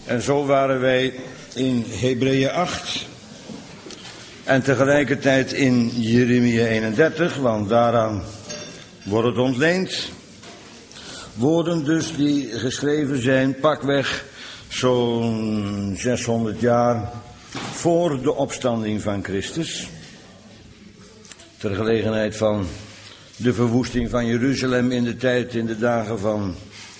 En zo waren wij in Hebreeën 8 en tegelijkertijd in Jeremia 31, want daaraan wordt het ontleend. Woorden dus die geschreven zijn pakweg zo'n 600 jaar voor de opstanding van Christus. Ter gelegenheid van de verwoesting van Jeruzalem in de dagen van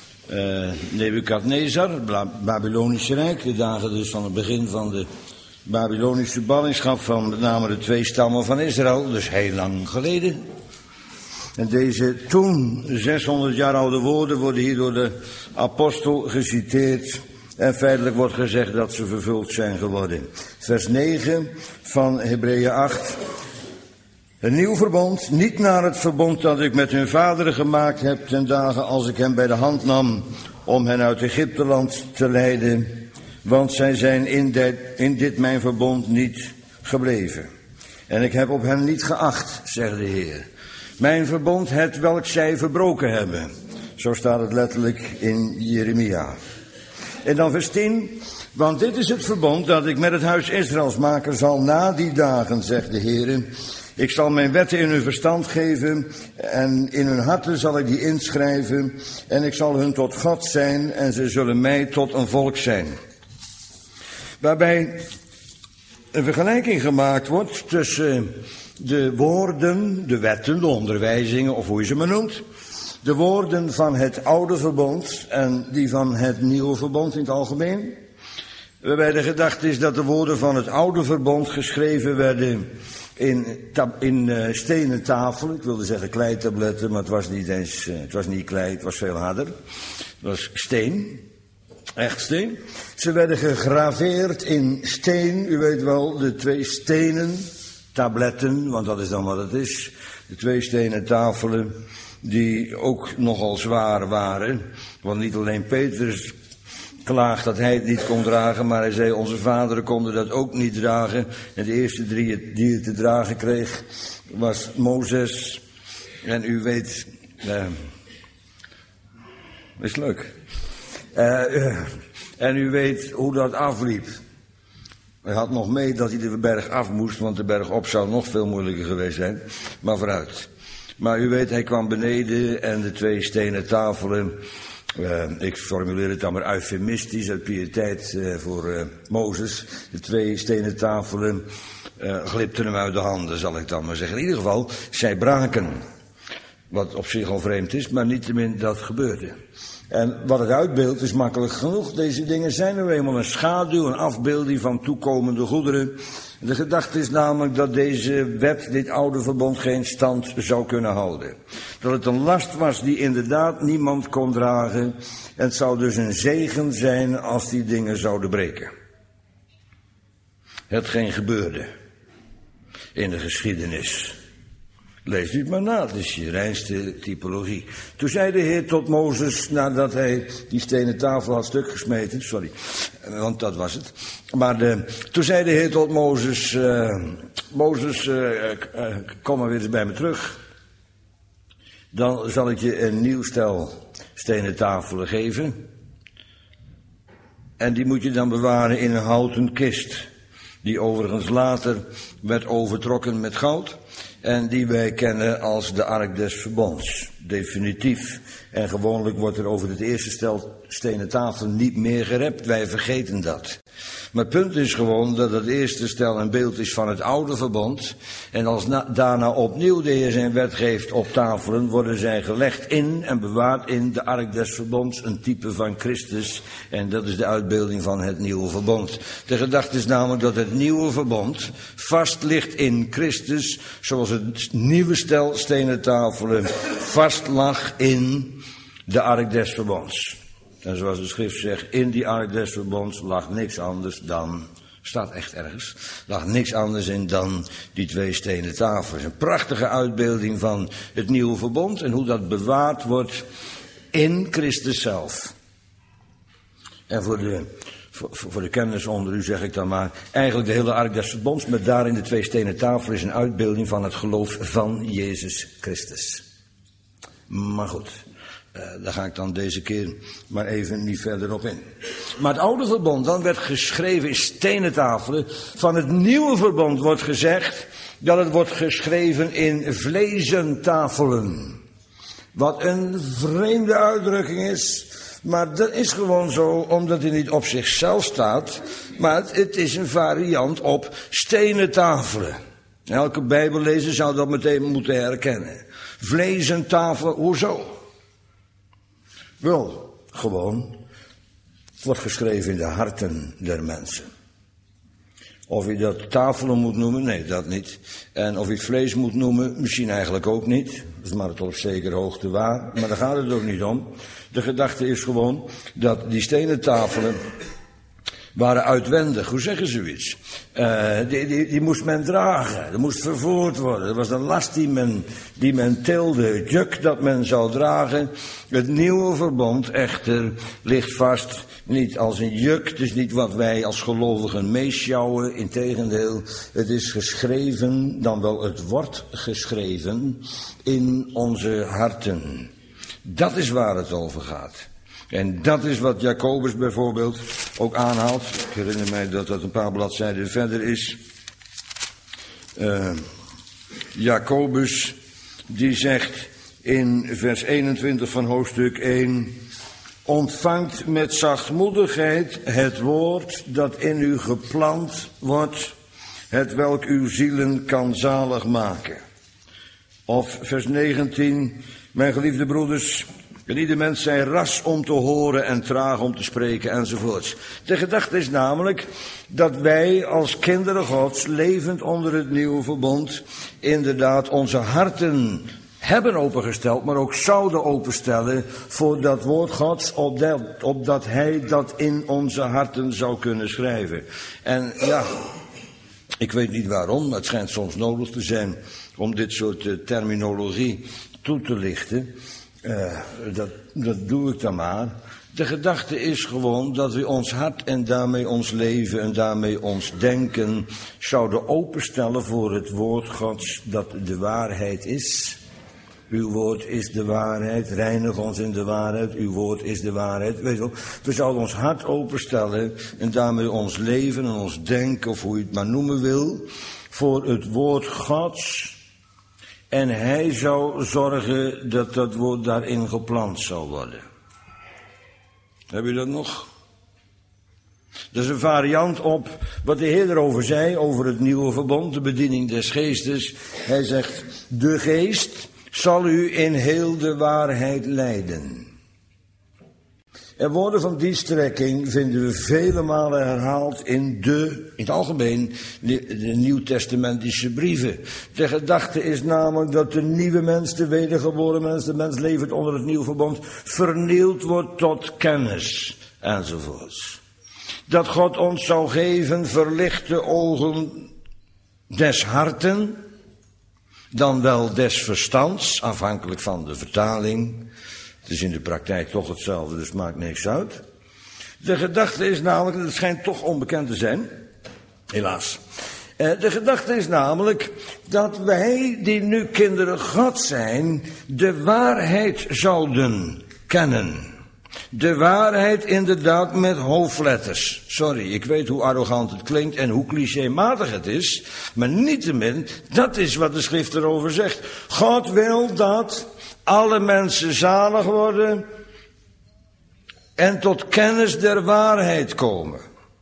Nebukadnezar, het Babylonische Rijk. De dagen dus van het begin van de Babylonische ballingschap van met name de 2 stammen van Israël, dus heel lang geleden. En deze toen 600 jaar oude woorden worden hier door de apostel geciteerd. En feitelijk wordt gezegd dat ze vervuld zijn geworden. Vers 9 van Hebreeën 8. Een nieuw verbond, niet naar het verbond dat ik met hun vaderen gemaakt heb ten dagen als ik hen bij de hand nam om hen uit Egypteland te leiden. Want zij zijn in dit mijn verbond niet gebleven. En ik heb op hen niet geacht, zegt de Heer. Mijn verbond het welk zij verbroken hebben. Zo staat het letterlijk in Jeremia. En dan vers 10. Want dit is het verbond dat ik met het huis Israëls maken zal na die dagen, zegt de Heer. Ik zal mijn wetten in hun verstand geven en in hun harten zal ik die inschrijven. En ik zal hun tot God zijn en ze zullen mij tot een volk zijn. Waarbij een vergelijking gemaakt wordt tussen de woorden, de wetten, de onderwijzingen of hoe je ze maar noemt. De woorden van het oude verbond en die van het nieuwe verbond in het algemeen. Waarbij de gedachte is dat de woorden van het oude verbond geschreven werden in stenen tafelen. Ik wilde zeggen kleitabletten, maar het was niet klei, het was veel harder. Het was steen, echt steen. Ze werden gegraveerd in steen, u weet wel, de 2 stenen tabletten, want dat is dan wat het is. De 2 stenen tafelen die ook nogal zwaar waren. Want niet alleen Petrus klaagt dat hij het niet kon dragen, maar hij zei onze vaderen konden dat ook niet dragen. En de eerste 3 die het te dragen kreeg was Mozes. En u weet, is leuk. En u weet hoe dat afliep. Hij had nog mee dat hij de berg af moest, want de berg op zou nog veel moeilijker geweest zijn. Maar vooruit. Maar u weet, hij kwam beneden en de 2 stenen tafelen. Ik formuleer het dan maar eufemistisch, uit piëteit voor Mozes. De 2 stenen tafelen glipten hem uit de handen, zal ik dan maar zeggen. In ieder geval, zij braken. Wat op zich al vreemd is, maar niettemin dat gebeurde. En wat het uitbeeldt is makkelijk genoeg. Deze dingen zijn nu eenmaal een schaduw, een afbeelding van toekomende goederen. De gedachte is namelijk dat deze wet, dit oude verbond, geen stand zou kunnen houden. Dat het een last was die inderdaad niemand kon dragen. En het zou dus een zegen zijn als die dingen zouden breken. Hetgeen gebeurde in de geschiedenis. Lees u het maar na, het is je reinste typologie. Toen zei de Heer tot Mozes, nadat hij die stenen tafel had stuk gesmeten, want dat was het. Maar toen zei de Heer tot Mozes, kom maar weer eens bij me terug. Dan zal ik je een nieuw stel stenen tafelen geven. En die moet je dan bewaren in een houten kist. Die overigens later werd overtrokken met goud. En die wij kennen als de Ark des Verbonds. Definitief. En gewoonlijk wordt er over het eerste stel stenen tafel niet meer gerept. Wij vergeten dat. Maar het punt is gewoon dat het eerste stel een beeld is van het oude verbond. En als daarna opnieuw de Heer zijn wet geeft op tafelen, worden zij gelegd in en bewaard in de Ark des Verbonds, een type van Christus. En dat is de uitbeelding van het nieuwe verbond. De gedachte is namelijk dat het nieuwe verbond vast ligt in Christus, zoals het nieuwe stel stenen tafelen vast lag in de Ark des Verbonds. En zoals de schrift zegt, in die Ark des Verbonds lag niks anders dan, staat echt ergens, lag niks anders in dan die 2 stenen tafels. Een prachtige uitbeelding van het nieuwe verbond en hoe dat bewaard wordt in Christus zelf. En voor de kenners onder u zeg ik dan maar, eigenlijk de hele Ark des Verbonds met daarin de 2 stenen tafel is een uitbeelding van het geloof van Jezus Christus. Maar goed. Daar ga ik dan deze keer maar even niet verder op in. Maar het oude verbond dan werd geschreven in stenen tafelen. Van het nieuwe verbond wordt gezegd dat het wordt geschreven in vlezen tafelen. Wat een vreemde uitdrukking is. Maar dat is gewoon zo, omdat hij niet op zichzelf staat. Maar het is een variant op stenen tafelen. Elke bijbellezer zou dat meteen moeten herkennen. Vlezen tafelen, hoezo? Wel, gewoon. Het wordt geschreven in de harten der mensen. Of je dat tafelen moet noemen, nee, dat niet. En of je het vlees moet noemen, misschien eigenlijk ook niet. Dat is maar tot op zekere hoogte waar. Maar daar gaat het ook niet om. De gedachte is gewoon dat die stenen tafelen waren uitwendig. Hoe zeggen ze zoiets? Die moest men dragen. Dat moest vervoerd worden. Dat was een last die men tilde. Het juk dat men zou dragen. Het nieuwe verbond echter ligt vast niet als een juk. Het is niet wat wij als gelovigen meeschouwen. Integendeel, het is geschreven, dan wel het wordt geschreven in onze harten. Dat is waar het over gaat. En dat is wat Jacobus bijvoorbeeld ook aanhaalt. Ik herinner mij dat dat een paar bladzijden verder is. Jacobus die zegt in vers 21 van hoofdstuk 1... Ontvangt met zachtmoedigheid het woord dat in u geplant wordt, het welk uw zielen kan zalig maken. Of vers 19, mijn geliefde broeders, ieder mens zij ras om te horen en traag om te spreken enzovoorts. De gedachte is namelijk dat wij als kinderen Gods, levend onder het nieuwe verbond, inderdaad onze harten hebben opengesteld, maar ook zouden openstellen voor dat woord Gods, opdat Hij dat in onze harten zou kunnen schrijven. En ja, ik weet niet waarom, maar het schijnt soms nodig te zijn om dit soort terminologie toe te lichten. Dat doe ik dan maar. De gedachte is gewoon dat we ons hart en daarmee ons leven en daarmee ons denken zouden openstellen voor het woord Gods dat de waarheid is. Uw woord is de waarheid, reinig ons in de waarheid, uw woord is de waarheid. Weet je wel, we zouden ons hart openstellen en daarmee ons leven en ons denken, of hoe je het maar noemen wil, voor het woord Gods. En Hij zou zorgen dat dat woord daarin geplant zou worden. Heb je dat nog? Dat is een variant op wat de Heer erover zei, over het nieuwe verbond, de bediening des geestes. Hij zegt, de geest zal u in heel de waarheid leiden. En woorden van die strekking vinden we vele malen herhaald in het algemeen, de nieuwtestamentische brieven. De gedachte is namelijk dat de nieuwe mens, de wedergeboren mens, de mens levend onder het nieuwe verbond, vernield wordt tot kennis enzovoorts. Dat God ons zou geven verlichte ogen des harten, dan wel des verstands, afhankelijk van de vertaling. Het is in de praktijk toch hetzelfde, dus maakt niks uit. De gedachte is namelijk, het schijnt toch onbekend te zijn, helaas. De gedachte is namelijk dat wij, die nu kinderen God zijn, de waarheid zouden kennen. De waarheid inderdaad met hoofdletters. Sorry, ik weet hoe arrogant het klinkt en hoe clichématig het is. Maar niettemin, dat is wat de schrift erover zegt. God wil dat alle mensen zalig worden en tot kennis der waarheid komen.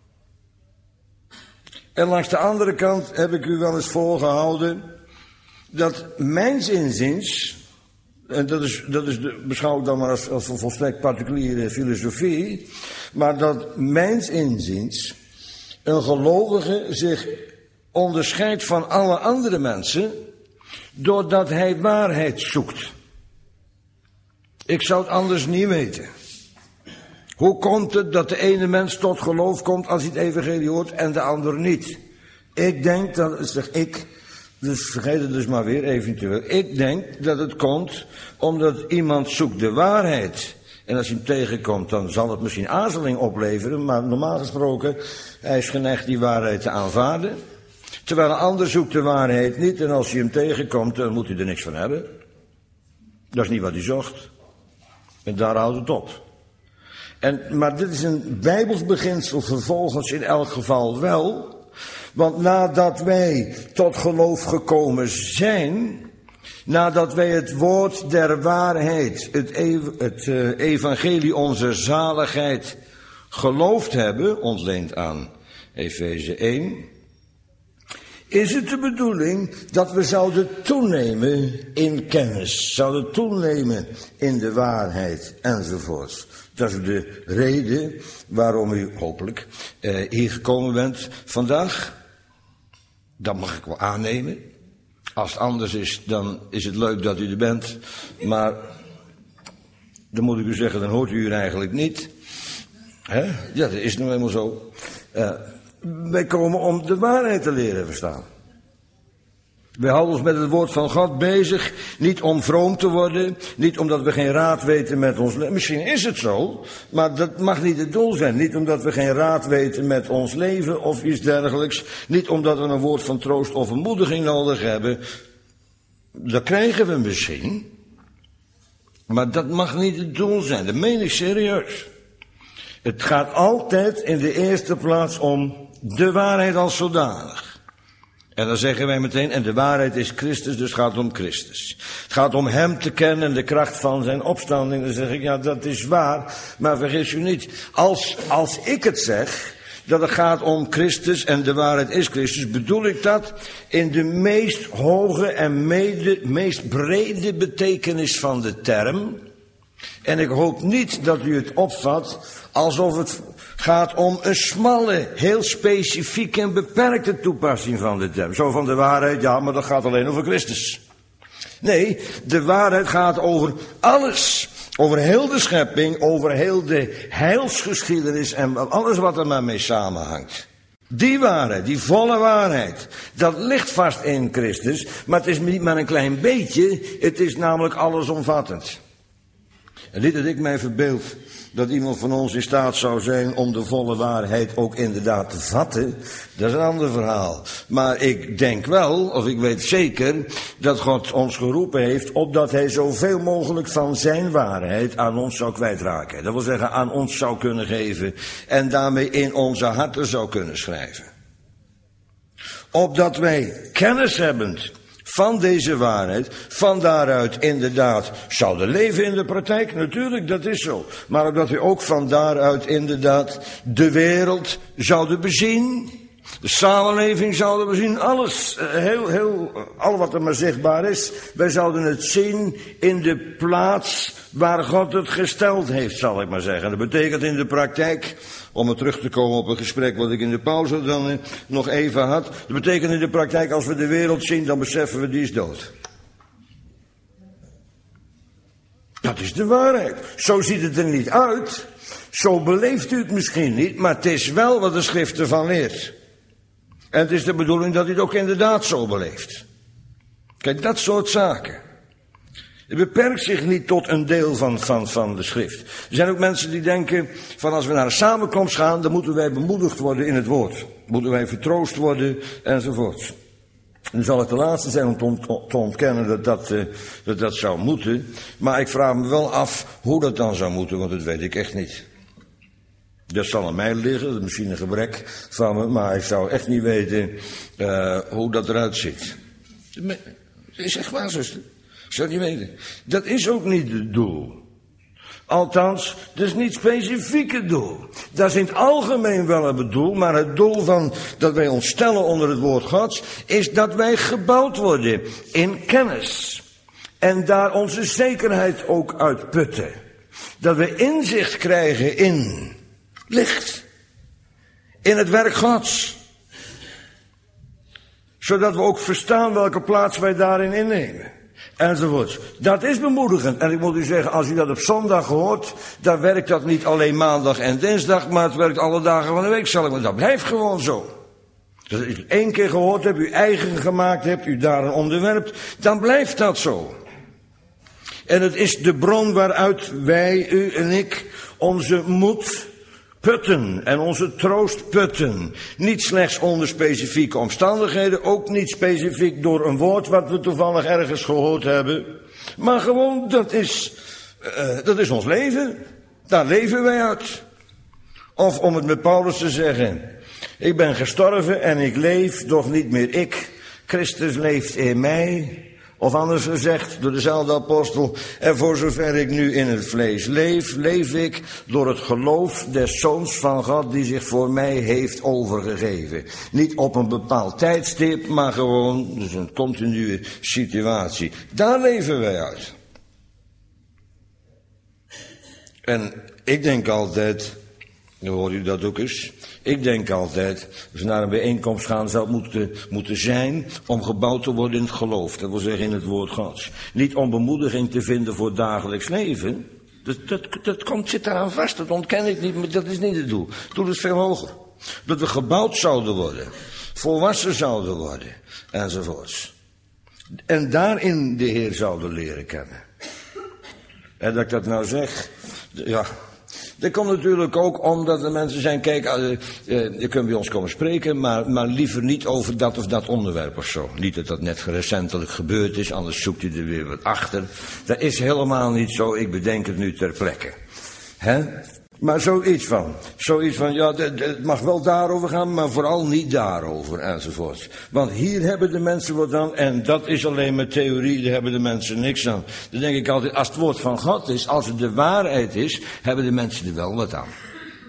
En langs de andere kant heb ik u wel eens voorgehouden dat mijns inziens, en beschouw ik dan maar als een volstrekt particuliere filosofie, maar dat mijns inziens een gelovige zich onderscheidt van alle andere mensen doordat hij waarheid zoekt. Ik zou het anders niet weten. Hoe komt het dat de ene mens tot geloof komt als hij het evangelie hoort en de ander niet? Ik denk dat, zeg ik, dus vergeet het dus maar weer eventueel. Ik denk dat het komt omdat iemand zoekt de waarheid. En als hij hem tegenkomt, dan zal het misschien aarzeling opleveren. Maar normaal gesproken, hij is geneigd die waarheid te aanvaarden. Terwijl een ander zoekt de waarheid niet. En als hij hem tegenkomt, dan moet hij er niks van hebben. Dat is niet wat hij zocht. En daar houdt het op. Maar dit is een Bijbels beginsel vervolgens in elk geval wel. Want nadat wij tot geloof gekomen zijn, nadat wij het woord der waarheid, het evangelie onze zaligheid geloofd hebben, ontleend aan Efeze 1, is het de bedoeling dat we zouden toenemen in kennis, zouden toenemen in de waarheid enzovoorts. Dat is de reden waarom u hopelijk hier gekomen bent vandaag. Dat mag ik wel aannemen. Als het anders is, dan is het leuk dat u er bent. Maar dan moet ik u zeggen, dan hoort u hier eigenlijk niet. Hè? Ja, dat is nou helemaal zo. Wij komen om de waarheid te leren verstaan. Wij houden ons met het woord van God bezig, niet om vroom te worden, niet omdat we geen raad weten met ons leven. Misschien is het zo, maar dat mag niet het doel zijn. Niet omdat we geen raad weten met ons leven of iets dergelijks. Niet omdat we een woord van troost of bemoediging nodig hebben. Dat krijgen we misschien, maar dat mag niet het doel zijn. Dat meen ik serieus. Het gaat altijd in de eerste plaats om de waarheid als zodanig. En dan zeggen wij meteen, en de waarheid is Christus, dus het gaat om Christus. Het gaat om hem te kennen en de kracht van zijn opstanding. Dan zeg ik, ja, dat is waar, maar vergis u niet. Als ik het zeg, dat het gaat om Christus en de waarheid is Christus, bedoel ik dat in de meest hoge en meest brede betekenis van de term. En ik hoop niet dat u het opvat alsof het gaat om een smalle, heel specifieke en beperkte toepassing van de term. Zo van de waarheid, ja, maar dat gaat alleen over Christus. Nee, de waarheid gaat over alles. Over heel de schepping, over heel de heilsgeschiedenis en alles wat er maar mee samenhangt. Die waarheid, die volle waarheid, dat ligt vast in Christus, maar het is niet maar een klein beetje, het is namelijk allesomvattend. En niet dat ik mij verbeeld dat iemand van ons in staat zou zijn om de volle waarheid ook inderdaad te vatten. Dat is een ander verhaal. Maar ik denk wel, of ik weet zeker, dat God ons geroepen heeft opdat hij zoveel mogelijk van zijn waarheid aan ons zou kwijtraken. Dat wil zeggen aan ons zou kunnen geven en daarmee in onze harten zou kunnen schrijven. Opdat wij kennis hebbend van deze waarheid, van daaruit inderdaad zouden leven in de praktijk. Natuurlijk, dat is zo. Maar omdat we ook van daaruit inderdaad de zouden bezien. De samenleving zouden bezien. Alles, al wat er maar zichtbaar is. Wij zouden het zien in de plaats waar God het gesteld heeft, zal ik maar zeggen. Dat betekent in de praktijk, om maar terug te komen op een gesprek wat ik in de pauze dan nog even had. Dat betekent in de praktijk, als we de wereld zien, dan beseffen we die is dood. Dat is de waarheid. Zo ziet het er niet uit. Zo beleeft u het misschien niet, maar het is wel wat de schrift ervan leert. En het is de bedoeling dat u het ook inderdaad zo beleeft. Kijk, dat soort zaken. Het beperkt zich niet tot een deel van de schrift. Er zijn ook mensen die denken van als we naar een samenkomst gaan, dan moeten wij bemoedigd worden in het woord. Moeten wij vertroost worden enzovoort. Nu zal het de laatste zijn om te ontkennen dat zou moeten. Maar ik vraag me wel af hoe dat dan zou moeten, want dat weet ik echt niet. Dat zal aan mij liggen, dat is misschien een gebrek van me, maar ik zou echt niet weten hoe dat eruit ziet. Dat is echt waar, zuster. Ik zou het niet weten. Dat is ook niet het doel. Althans, dat is niet specifiek het doel. Dat is in het algemeen wel het doel, maar het doel van dat wij ons stellen onder het woord Gods, is dat wij gebouwd worden in kennis. En daar onze zekerheid ook uitputten. Dat we inzicht krijgen in licht. In het werk Gods. Zodat we ook verstaan welke plaats wij daarin innemen. Enzovoort. Dat is bemoedigend. En ik moet u zeggen, als u dat op zondag hoort, dan werkt dat niet alleen maandag en dinsdag, maar het werkt alle dagen van de week, zal ik maar. Dat blijft gewoon zo. Dus als u het 1 keer gehoord hebt, u eigen gemaakt hebt, u daarin onderwerpt, dan blijft dat zo. En het is de bron waaruit wij, u en ik, onze moed putten en onze troost putten. Niet slechts onder specifieke omstandigheden, ook niet specifiek door een woord wat we toevallig ergens gehoord hebben. Maar gewoon, dat is ons leven. Daar leven wij uit. Of om het met Paulus te zeggen, ik ben gestorven en ik leef, doch niet meer ik. Christus leeft in mij. Of anders gezegd, door dezelfde apostel, en voor zover ik nu in het vlees leef, leef ik door het geloof des Zoons van God die zich voor mij heeft overgegeven. Niet op een bepaald tijdstip, maar gewoon, dus een continue situatie. Daar leven wij uit. En ik denk altijd, dan hoor u dat ook eens, ik denk altijd, als je naar een bijeenkomst gaan zou moeten zijn om gebouwd te worden in het geloof. Dat wil zeggen in het woord Gods. Niet om bemoediging te vinden voor het dagelijks leven. Dat zit daaraan vast, dat ontken ik niet, maar dat is niet het doel. Het doel is veel hoger. Dat we gebouwd zouden worden, volwassen zouden worden, enzovoorts. En daarin de Heer zouden leren kennen. En dat ik dat nou zeg, ja... Dat komt natuurlijk ook omdat er mensen zijn, kijk, je kunt bij ons komen spreken, maar liever niet over dat of dat onderwerp of zo. Niet dat dat net recentelijk gebeurd is, anders zoekt u er weer wat achter. Dat is helemaal niet zo, ik bedenk het nu ter plekke. Hè? Maar zoiets van, ja, het mag wel daarover gaan, maar vooral niet daarover, enzovoort. Want hier hebben de mensen wat aan, en dat is alleen maar theorie, daar hebben de mensen niks aan. Dan denk ik altijd, als het woord van God is, als het de waarheid is, hebben de mensen er wel wat aan.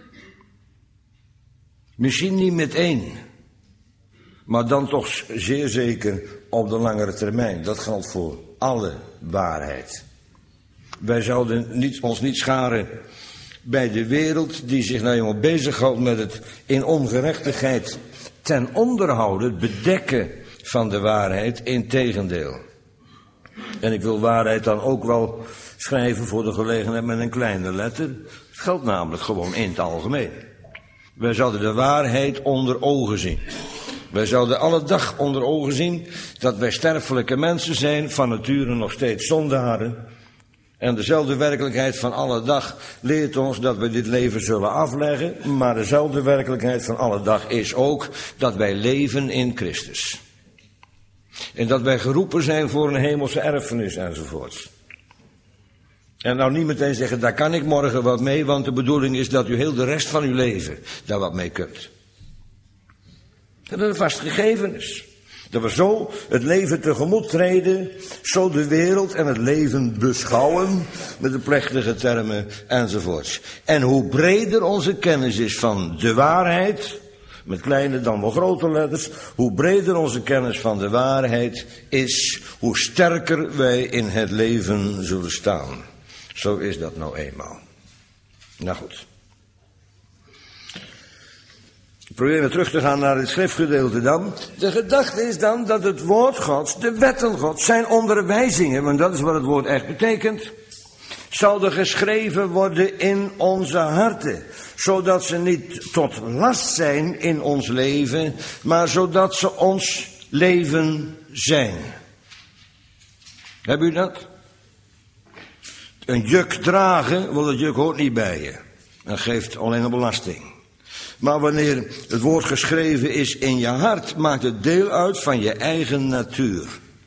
Misschien niet meteen, maar dan toch zeer zeker op de langere termijn. Dat geldt voor alle waarheid. Wij zouden ons niet scharen bij de wereld die zich nou eenmaal bezighoudt met het in ongerechtigheid ten onderhouden, het bedekken van de waarheid, integendeel. En ik wil waarheid dan ook wel schrijven voor de gelegenheid met een kleine letter. Het geldt namelijk gewoon in het algemeen. Wij zouden de waarheid onder ogen zien. Wij zouden alle dag onder ogen zien dat wij sterfelijke mensen zijn, van nature nog steeds zondaren. En dezelfde werkelijkheid van alle dag leert ons dat we dit leven zullen afleggen. Maar dezelfde werkelijkheid van alle dag is ook dat wij leven in Christus. En dat wij geroepen zijn voor een hemelse erfenis enzovoorts. En nou niet meteen zeggen, daar kan ik morgen wat mee, want de bedoeling is dat u heel de rest van uw leven daar wat mee kunt. Dat het een vast gegeven is. Dat we zo het leven tegemoet treden, zo de wereld en het leven beschouwen, met de plechtige termen enzovoorts. En hoe breder onze kennis is van de waarheid, met kleine dan wel grote letters, hoe breder onze kennis van de waarheid is, hoe sterker wij in het leven zullen staan. Zo is dat nou eenmaal. Nou goed. Ik probeer weer terug te gaan naar het schriftgedeelte dan. De gedachte is dan dat het woord Gods, de wetten Gods, zijn onderwijzingen, want dat is wat het woord echt betekent, zouden geschreven worden in onze harten, zodat ze niet tot last zijn in ons leven, maar zodat ze ons leven zijn. Hebben u dat? Een juk dragen, want het juk hoort niet bij je en geeft alleen een belasting. Maar wanneer het woord geschreven is in je hart, maakt het deel uit van je eigen natuur.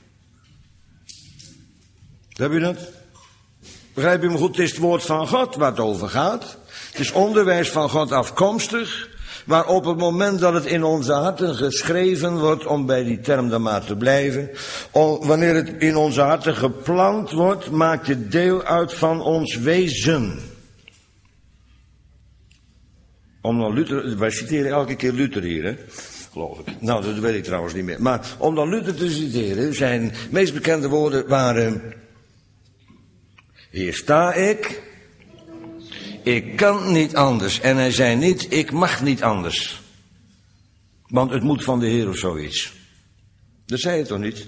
Heb je dat? Begrijp je me goed? Het is het woord van God waar het over gaat. Het is onderwijs van God afkomstig, maar op het moment dat het in onze harten geschreven wordt, om bij die term dan maar te blijven, wanneer het in onze harten geplant wordt, maakt het deel uit van ons wezen. Om dan Luther, wij citeren elke keer Luther hier, hè? Geloof ik. Nou, dat weet ik trouwens niet meer. Maar om dan Luther te citeren, zijn meest bekende woorden waren: hier sta ik kan niet anders. En hij zei niet, ik mag niet anders. Want het moet van de Heer of zoiets. Dat zei hij toch niet?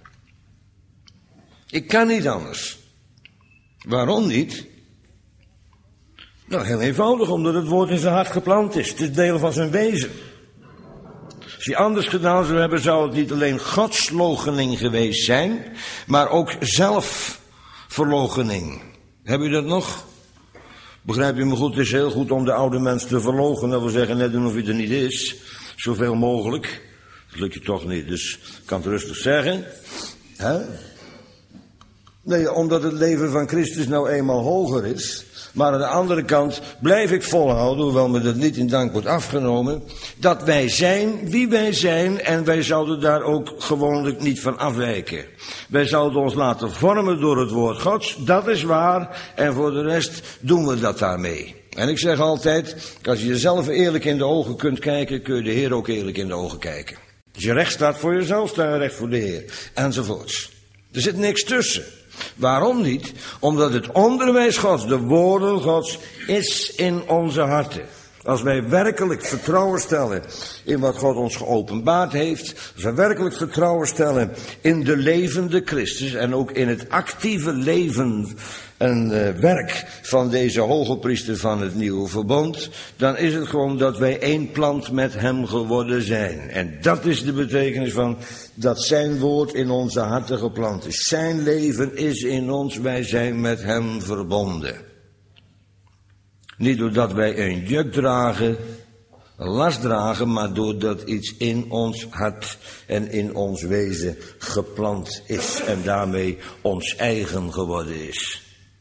Ik kan niet anders. Waarom niet? Nou, heel eenvoudig, omdat het woord in zijn hart geplant is. Het is deel van zijn wezen. Als hij anders gedaan zou hebben, zou het niet alleen godsloochening geweest zijn, maar ook zelfverloochening. Heb u dat nog? Begrijp je me goed? Het is heel goed om de oude mens te verloochenen. Dat wil zeggen, net doen of hij er niet is. Zoveel mogelijk. Dat lukt je toch niet, dus ik kan het rustig zeggen. Hè? Nee, omdat het leven van Christus nou eenmaal hoger is. Maar aan de andere kant blijf ik volhouden, hoewel me dat niet in dank wordt afgenomen, dat wij zijn wie wij zijn en wij zouden daar ook gewoonlijk niet van afwijken. Wij zouden ons laten vormen door het woord Gods, dat is waar, en voor de rest doen we dat daarmee. En ik zeg altijd, als je jezelf eerlijk in de ogen kunt kijken, kun je de Heer ook eerlijk in de ogen kijken. Als je recht staat voor jezelf, sta je recht voor de Heer, enzovoorts. Er zit niks tussen. Waarom niet? Omdat het onderwijs Gods, de woorden Gods, is in onze harten. Als wij werkelijk vertrouwen stellen in wat God ons geopenbaard heeft, als wij werkelijk vertrouwen stellen in de levende Christus en ook in het actieve leven en werk van deze hoge priester van het nieuwe verbond, dan is het gewoon dat wij één plant met hem geworden zijn. En dat is de betekenis van dat zijn woord in onze harten geplant is. Zijn leven is in ons, wij zijn met hem verbonden. Niet doordat wij een juk dragen, een last dragen, maar doordat iets in ons hart en in ons wezen geplant is en daarmee ons eigen geworden is.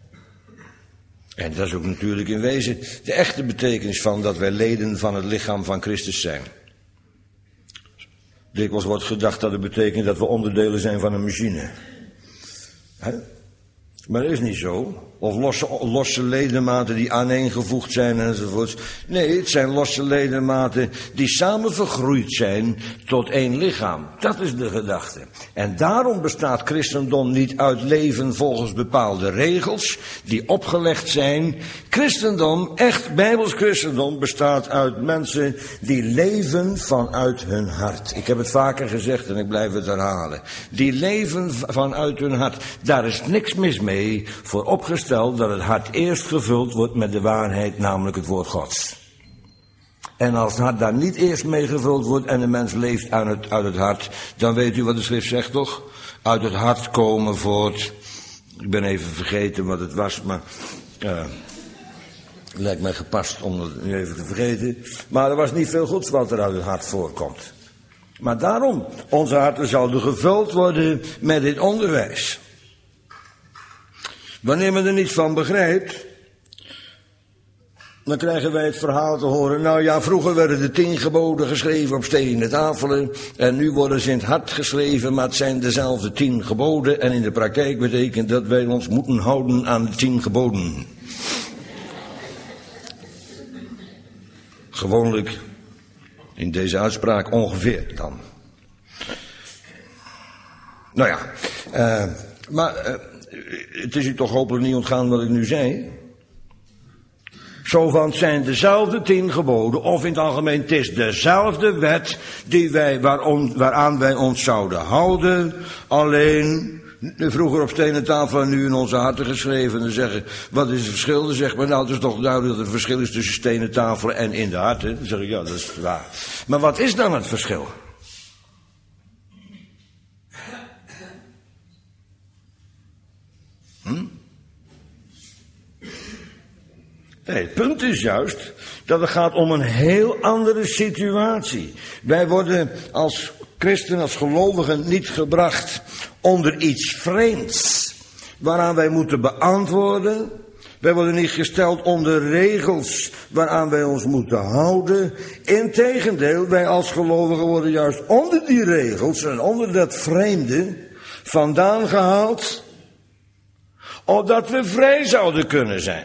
En dat is ook natuurlijk in wezen de echte betekenis van dat wij leden van het lichaam van Christus zijn. Dikwijls wordt gedacht dat het betekent dat we onderdelen zijn van een machine. Maar dat is niet zo. Of losse ledematen die aaneengevoegd zijn enzovoorts. Nee, het zijn losse ledematen die samen vergroeid zijn tot één lichaam. Dat is de gedachte. En daarom bestaat christendom niet uit leven volgens bepaalde regels die opgelegd zijn. Christendom, echt bijbels christendom, bestaat uit mensen die leven vanuit hun hart. Ik heb het vaker gezegd en ik blijf het herhalen. Die leven vanuit hun hart. Daar is niks mis mee voor opgesteld dat het hart eerst gevuld wordt met de waarheid, namelijk het woord Gods. En als het hart daar niet eerst mee gevuld wordt en de mens leeft uit het hart, dan weet u wat de schrift zegt toch? Uit het hart komen voort. Ik ben even vergeten wat het was, maar lijkt mij gepast om het nu even te vergeten. Maar er was niet veel goeds wat er uit het hart voorkomt. Maar daarom, onze harten zouden gevuld worden met dit onderwijs. Wanneer men er niets van begrijpt, dan krijgen wij het verhaal te horen. Nou ja, vroeger werden de 10 geboden geschreven op stenen tafelen. En nu worden ze in het hart geschreven, maar het zijn dezelfde 10 geboden. En in de praktijk betekent dat wij ons moeten houden aan de 10 geboden. Gewoonlijk in deze uitspraak ongeveer dan. Nou ja, maar het is u toch hopelijk niet ontgaan wat ik nu zei. Zo van, het zijn dezelfde 10 geboden, of in het algemeen, het is dezelfde wet die waaraan wij ons zouden houden. Alleen, vroeger op stenen tafel en nu in onze harten geschreven. En dan zeggen, wat is het verschil? Dan zegt men, nou, het is toch duidelijk dat er verschil is tussen stenen tafelen en in de harten. Dan zeg ik, ja, dat is waar. Maar wat is dan het verschil? Nee, het punt is juist dat het gaat om een heel andere situatie. Wij worden als christen, als gelovigen niet gebracht onder iets vreemds waaraan wij moeten beantwoorden. Wij worden niet gesteld onder regels waaraan wij ons moeten houden. Integendeel, wij als gelovigen worden juist onder die regels en onder dat vreemde vandaan gehaald, opdat we vrij zouden kunnen zijn.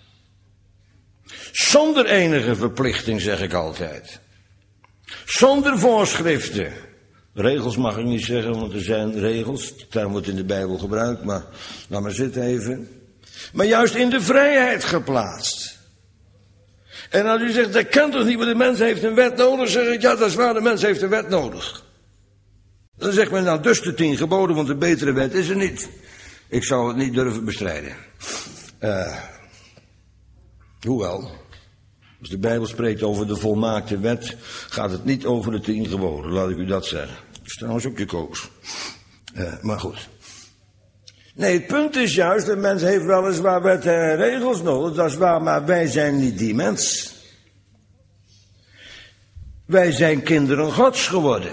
Zonder enige verplichting, zeg ik altijd. Zonder voorschriften. Regels mag ik niet zeggen, want er zijn regels. De term wordt in de Bijbel gebruikt, maar laat maar zitten even. Maar juist in de vrijheid geplaatst. En als u zegt, dat kan toch niet, want de mens heeft een wet nodig, zeg ik, ja, dat is waar, de mens heeft een wet nodig. Dan zegt men, nou, dus de 10 geboden, want een betere wet is er niet. Ik zou het niet durven bestrijden. Hoewel, als de Bijbel spreekt over de volmaakte wet, gaat het niet over de 10 geboden, laat ik u dat zeggen. Dat is trouwens ook je koos. Maar goed. Nee, het punt is juist, de mens heeft weliswaar wetten en regels nodig, dat is waar, maar wij zijn niet die mens. Wij zijn kinderen Gods geworden.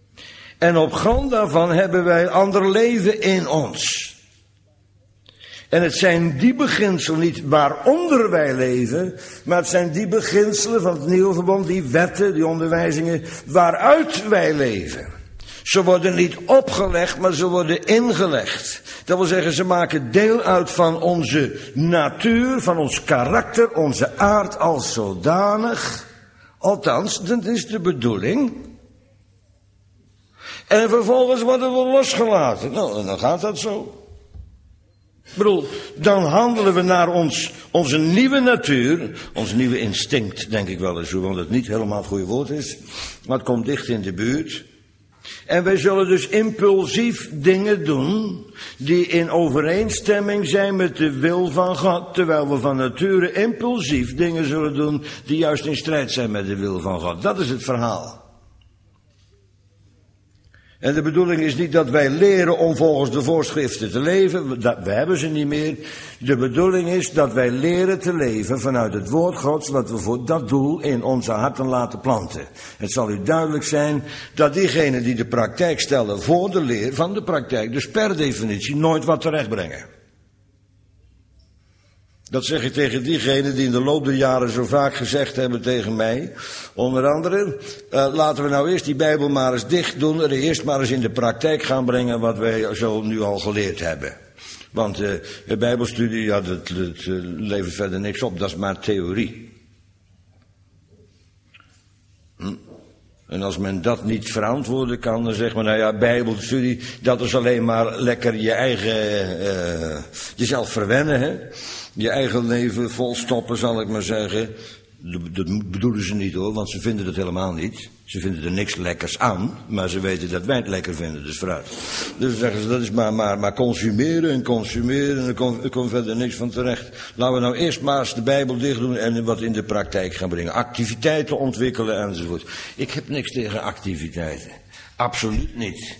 En op grond daarvan hebben wij ander leven in ons. En het zijn die beginselen niet waaronder wij leven, maar het zijn die beginselen van het nieuwe verbond, die wetten, die onderwijzingen, waaruit wij leven. Ze worden niet opgelegd, maar ze worden ingelegd. Dat wil zeggen, ze maken deel uit van onze natuur, van ons karakter, onze aard als zodanig. Althans, dat is de bedoeling. En vervolgens worden we losgelaten. Nou, en dan gaat dat zo. Ik bedoel, dan handelen we naar onze nieuwe natuur, ons nieuwe instinct, denk ik wel eens, hoewel het niet helemaal het goede woord is, maar het komt dicht in de buurt. En wij zullen dus impulsief dingen doen die in overeenstemming zijn met de wil van God, terwijl we van nature impulsief dingen zullen doen die juist in strijd zijn met de wil van God. Dat is het verhaal. En de bedoeling is niet dat wij leren om volgens de voorschriften te leven, we hebben ze niet meer. De bedoeling is dat wij leren te leven vanuit het woord Gods, wat we voor dat doel in onze harten laten planten. Het zal u duidelijk zijn dat diegenen die de praktijk stellen voor de leer van de praktijk, dus per definitie nooit wat terechtbrengen. Dat zeg ik tegen diegenen die in de loop der jaren zo vaak gezegd hebben tegen mij. Onder andere, laten we nou eerst die Bijbel maar eens dicht doen en eerst maar eens in de praktijk gaan brengen wat wij zo nu al geleerd hebben. Want de Bijbelstudie, ja, dat levert verder niks op, dat is maar theorie. En als men dat niet verantwoorden kan, dan zegt men, nou ja, Bijbelstudie, dat is alleen maar lekker je eigen, jezelf verwennen, hè. Je eigen leven volstoppen, zal ik maar zeggen. Dat bedoelen ze niet hoor, want ze vinden het helemaal niet. Ze vinden er niks lekkers aan, maar ze weten dat wij het lekker vinden, dus vooruit. Dus dan zeggen ze, dat is maar consumeren en consumeren en er komt verder niks van terecht. Laten we nou eerst maar eens de Bijbel dicht doen en wat in de praktijk gaan brengen. Activiteiten ontwikkelen enzovoort. Ik heb niks tegen activiteiten. Absoluut niet.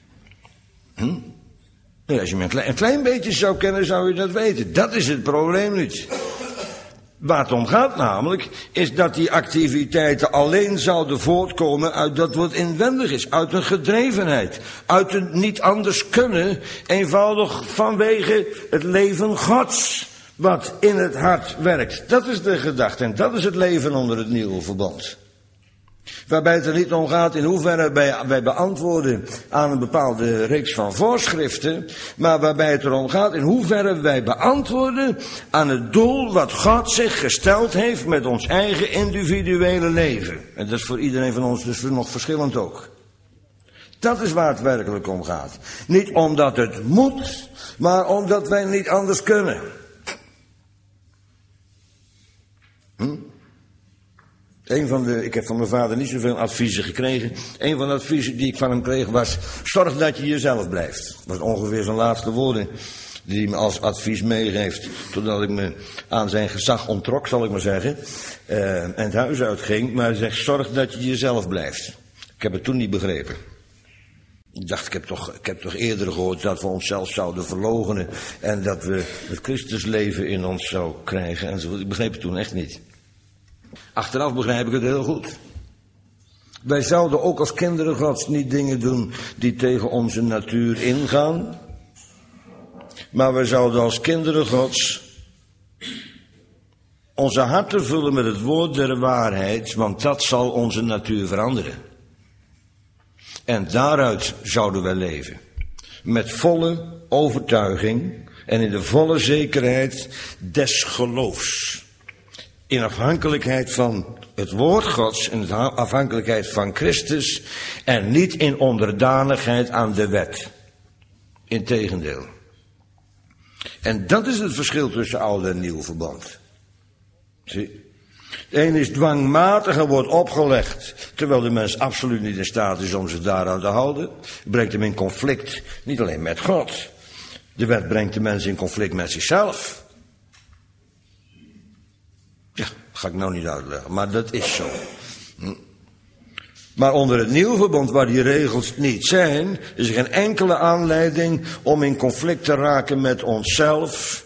Ja, als je me een klein beetje zou kennen, zou je dat weten. Dat is het probleem niet. Waar het om gaat namelijk, is dat die activiteiten alleen zouden voortkomen uit dat wat inwendig is. Uit een gedrevenheid. Uit een niet anders kunnen. Eenvoudig vanwege het leven Gods. Wat in het hart werkt. Dat is de gedachte. En dat is het leven onder het nieuwe verbond. Waarbij het er niet om gaat in hoeverre wij beantwoorden aan een bepaalde reeks van voorschriften, maar waarbij het erom gaat in hoeverre wij beantwoorden aan het doel wat God zich gesteld heeft met ons eigen individuele leven. En dat is voor iedereen van ons dus nog verschillend ook. Dat is waar het werkelijk om gaat. Niet omdat het moet, maar omdat wij niet anders kunnen. Ik heb van mijn vader niet zoveel adviezen gekregen. Een van de adviezen die ik van hem kreeg was, zorg dat je jezelf blijft. Dat was ongeveer zijn laatste woorden die hij me als advies meegeeft. Totdat ik me aan zijn gezag onttrok, zal ik maar zeggen. En het huis uitging. Maar hij zegt, zorg dat je jezelf blijft. Ik heb het toen niet begrepen. Ik dacht, ik heb toch eerder gehoord dat we onszelf zouden verloochenen. En dat we het Christusleven in ons zouden krijgen. Enzovoort. Ik begreep het toen echt niet. Achteraf begrijp ik het heel goed. Wij zouden ook als kinderen Gods niet dingen doen die tegen onze natuur ingaan. Maar wij zouden als kinderen Gods onze harten vullen met het woord der waarheid, want dat zal onze natuur veranderen. En daaruit zouden wij leven. Met volle overtuiging en in de volle zekerheid des geloofs. In afhankelijkheid van het woord Gods, in afhankelijkheid van Christus en niet in onderdanigheid aan de wet. Integendeel. En dat is het verschil tussen oude en nieuw verbond. Zie? Het een is dwangmatig en wordt opgelegd, terwijl de mens absoluut niet in staat is om zich daaraan te houden. Het brengt hem in conflict, niet alleen met God. De wet brengt de mens in conflict met zichzelf. Ja, dat ga ik nou niet uitleggen, maar dat is zo. Maar onder het nieuwe verbond, waar die regels niet zijn, is er geen enkele aanleiding om in conflict te raken met onszelf,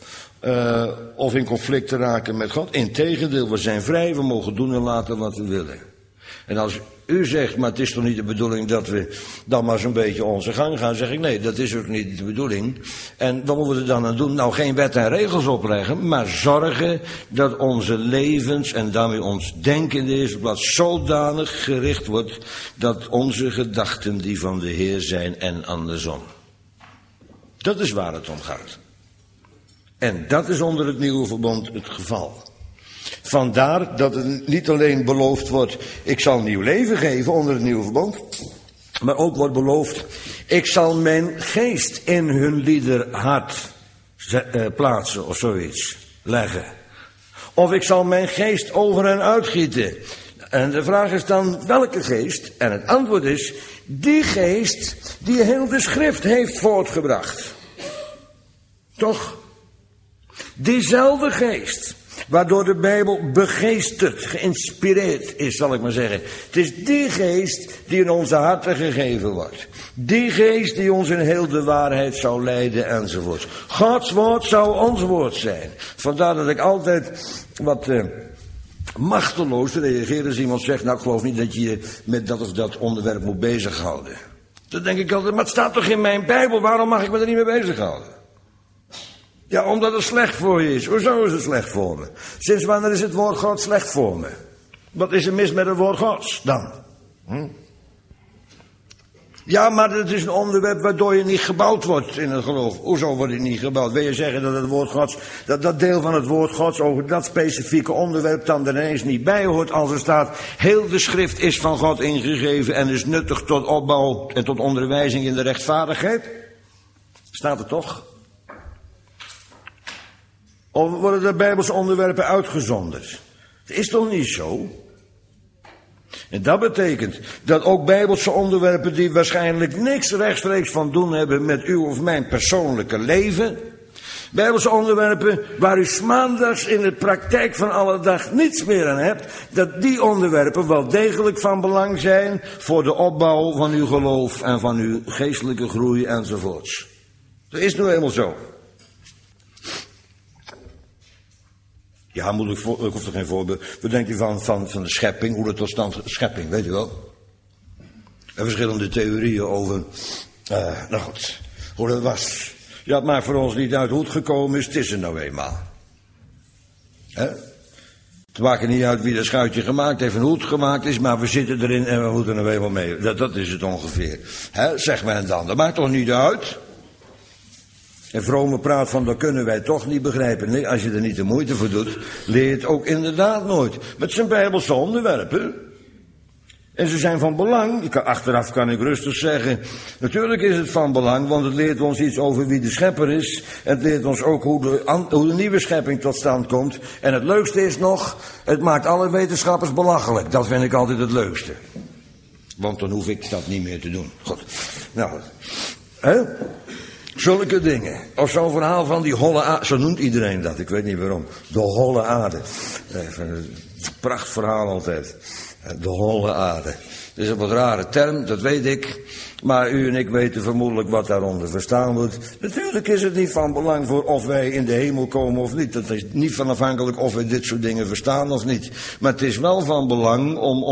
of in conflict te raken met God. Integendeel, we zijn vrij, we mogen doen en laten wat we willen. En als u zegt, maar het is toch niet de bedoeling dat we dan maar zo'n beetje onze gang gaan, zeg ik nee, dat is ook niet de bedoeling. En wat moeten we er dan aan doen? Nou, geen wet en regels opleggen, maar zorgen dat onze levens en daarmee ons denken in de eerste plaats zodanig gericht wordt dat onze gedachten die van de Heer zijn en andersom. Dat is waar het om gaat. En dat is onder het nieuwe verbond het geval. Vandaar dat het niet alleen beloofd wordt, ik zal nieuw leven geven onder het nieuwe verbond, maar ook wordt beloofd, ik zal mijn geest in hun lieder hart plaatsen of zoiets, leggen. Of ik zal mijn geest over hen uitgieten. En de vraag is dan, welke geest? En het antwoord is, die geest die heel de schrift heeft voortgebracht. Toch? Diezelfde geest, waardoor de Bijbel begeesterd, geïnspireerd is, zal ik maar zeggen. Het is die geest die in onze harten gegeven wordt. Die geest die ons in heel de waarheid zou leiden enzovoort. Gods woord zou ons woord zijn. Vandaar dat ik altijd wat machteloos reageer als iemand zegt, nou ik geloof niet dat je je met dat of dat onderwerp moet bezighouden. Dan denk ik altijd, maar het staat toch in mijn Bijbel, waarom mag ik me er niet mee bezighouden? Ja, omdat het slecht voor je is. Hoezo is het slecht voor me? Sinds wanneer is het woord God slecht voor me? Wat is er mis met het woord Gods dan? Ja, maar het is een onderwerp waardoor je niet gebouwd wordt in het geloof. Hoezo word je niet gebouwd? Wil je zeggen dat het woord Gods, dat deel van het woord Gods over dat specifieke onderwerp dan er ineens niet bij hoort als er staat, heel de schrift is van God ingegeven en is nuttig tot opbouw en tot onderwijzing in de rechtvaardigheid? Staat er toch? Of worden de Bijbelse onderwerpen uitgezonderd? Het is toch niet zo? En dat betekent dat ook Bijbelse onderwerpen die waarschijnlijk niks rechtstreeks van doen hebben met uw of mijn persoonlijke leven, Bijbelse onderwerpen waar u 's maandags in de praktijk van alle dag niets meer aan hebt, dat die onderwerpen wel degelijk van belang zijn voor de opbouw van uw geloof en van uw geestelijke groei enzovoorts. Dat is nu eenmaal zo. Ja, ik hoef er geen voorbeeld. Wat denk je van de schepping, hoe de tot stand schepping, weet u wel? Er verschillende theorieën over, nou goed, hoe dat was. Ja, het maakt voor ons niet uit hoe het gekomen is, het is er nou eenmaal. Hè? Het maakt niet uit wie dat schuitje gemaakt heeft en hoe het gemaakt is, maar we zitten erin en we moeten er nou eenmaal mee. Dat is het ongeveer. Hè? Zeg men dan, dat maakt toch niet uit? En vrome praat van, dat kunnen wij toch niet begrijpen. Nee, als je er niet de moeite voor doet, leer je het ook inderdaad nooit. Maar het zijn Bijbelse onderwerpen. En ze zijn van belang. Achteraf kan ik rustig zeggen, natuurlijk is het van belang, want het leert ons iets over wie de schepper is. En het leert ons ook hoe de nieuwe schepping tot stand komt. En het leukste is nog, het maakt alle wetenschappers belachelijk. Dat vind ik altijd het leukste. Want dan hoef ik dat niet meer te doen. Goed. Nou, hè? Zulke dingen. Of zo'n verhaal van die holle aarde. Zo noemt iedereen dat, ik weet niet waarom. De holle aarde. Een prachtverhaal altijd. De holle aarde. Het is een wat rare term, dat weet ik. Maar u en ik weten vermoedelijk wat daaronder verstaan wordt. Natuurlijk is het niet van belang voor of wij in de hemel komen of niet. Dat is niet van afhankelijk of wij dit soort dingen verstaan of niet. Maar het is wel van belang om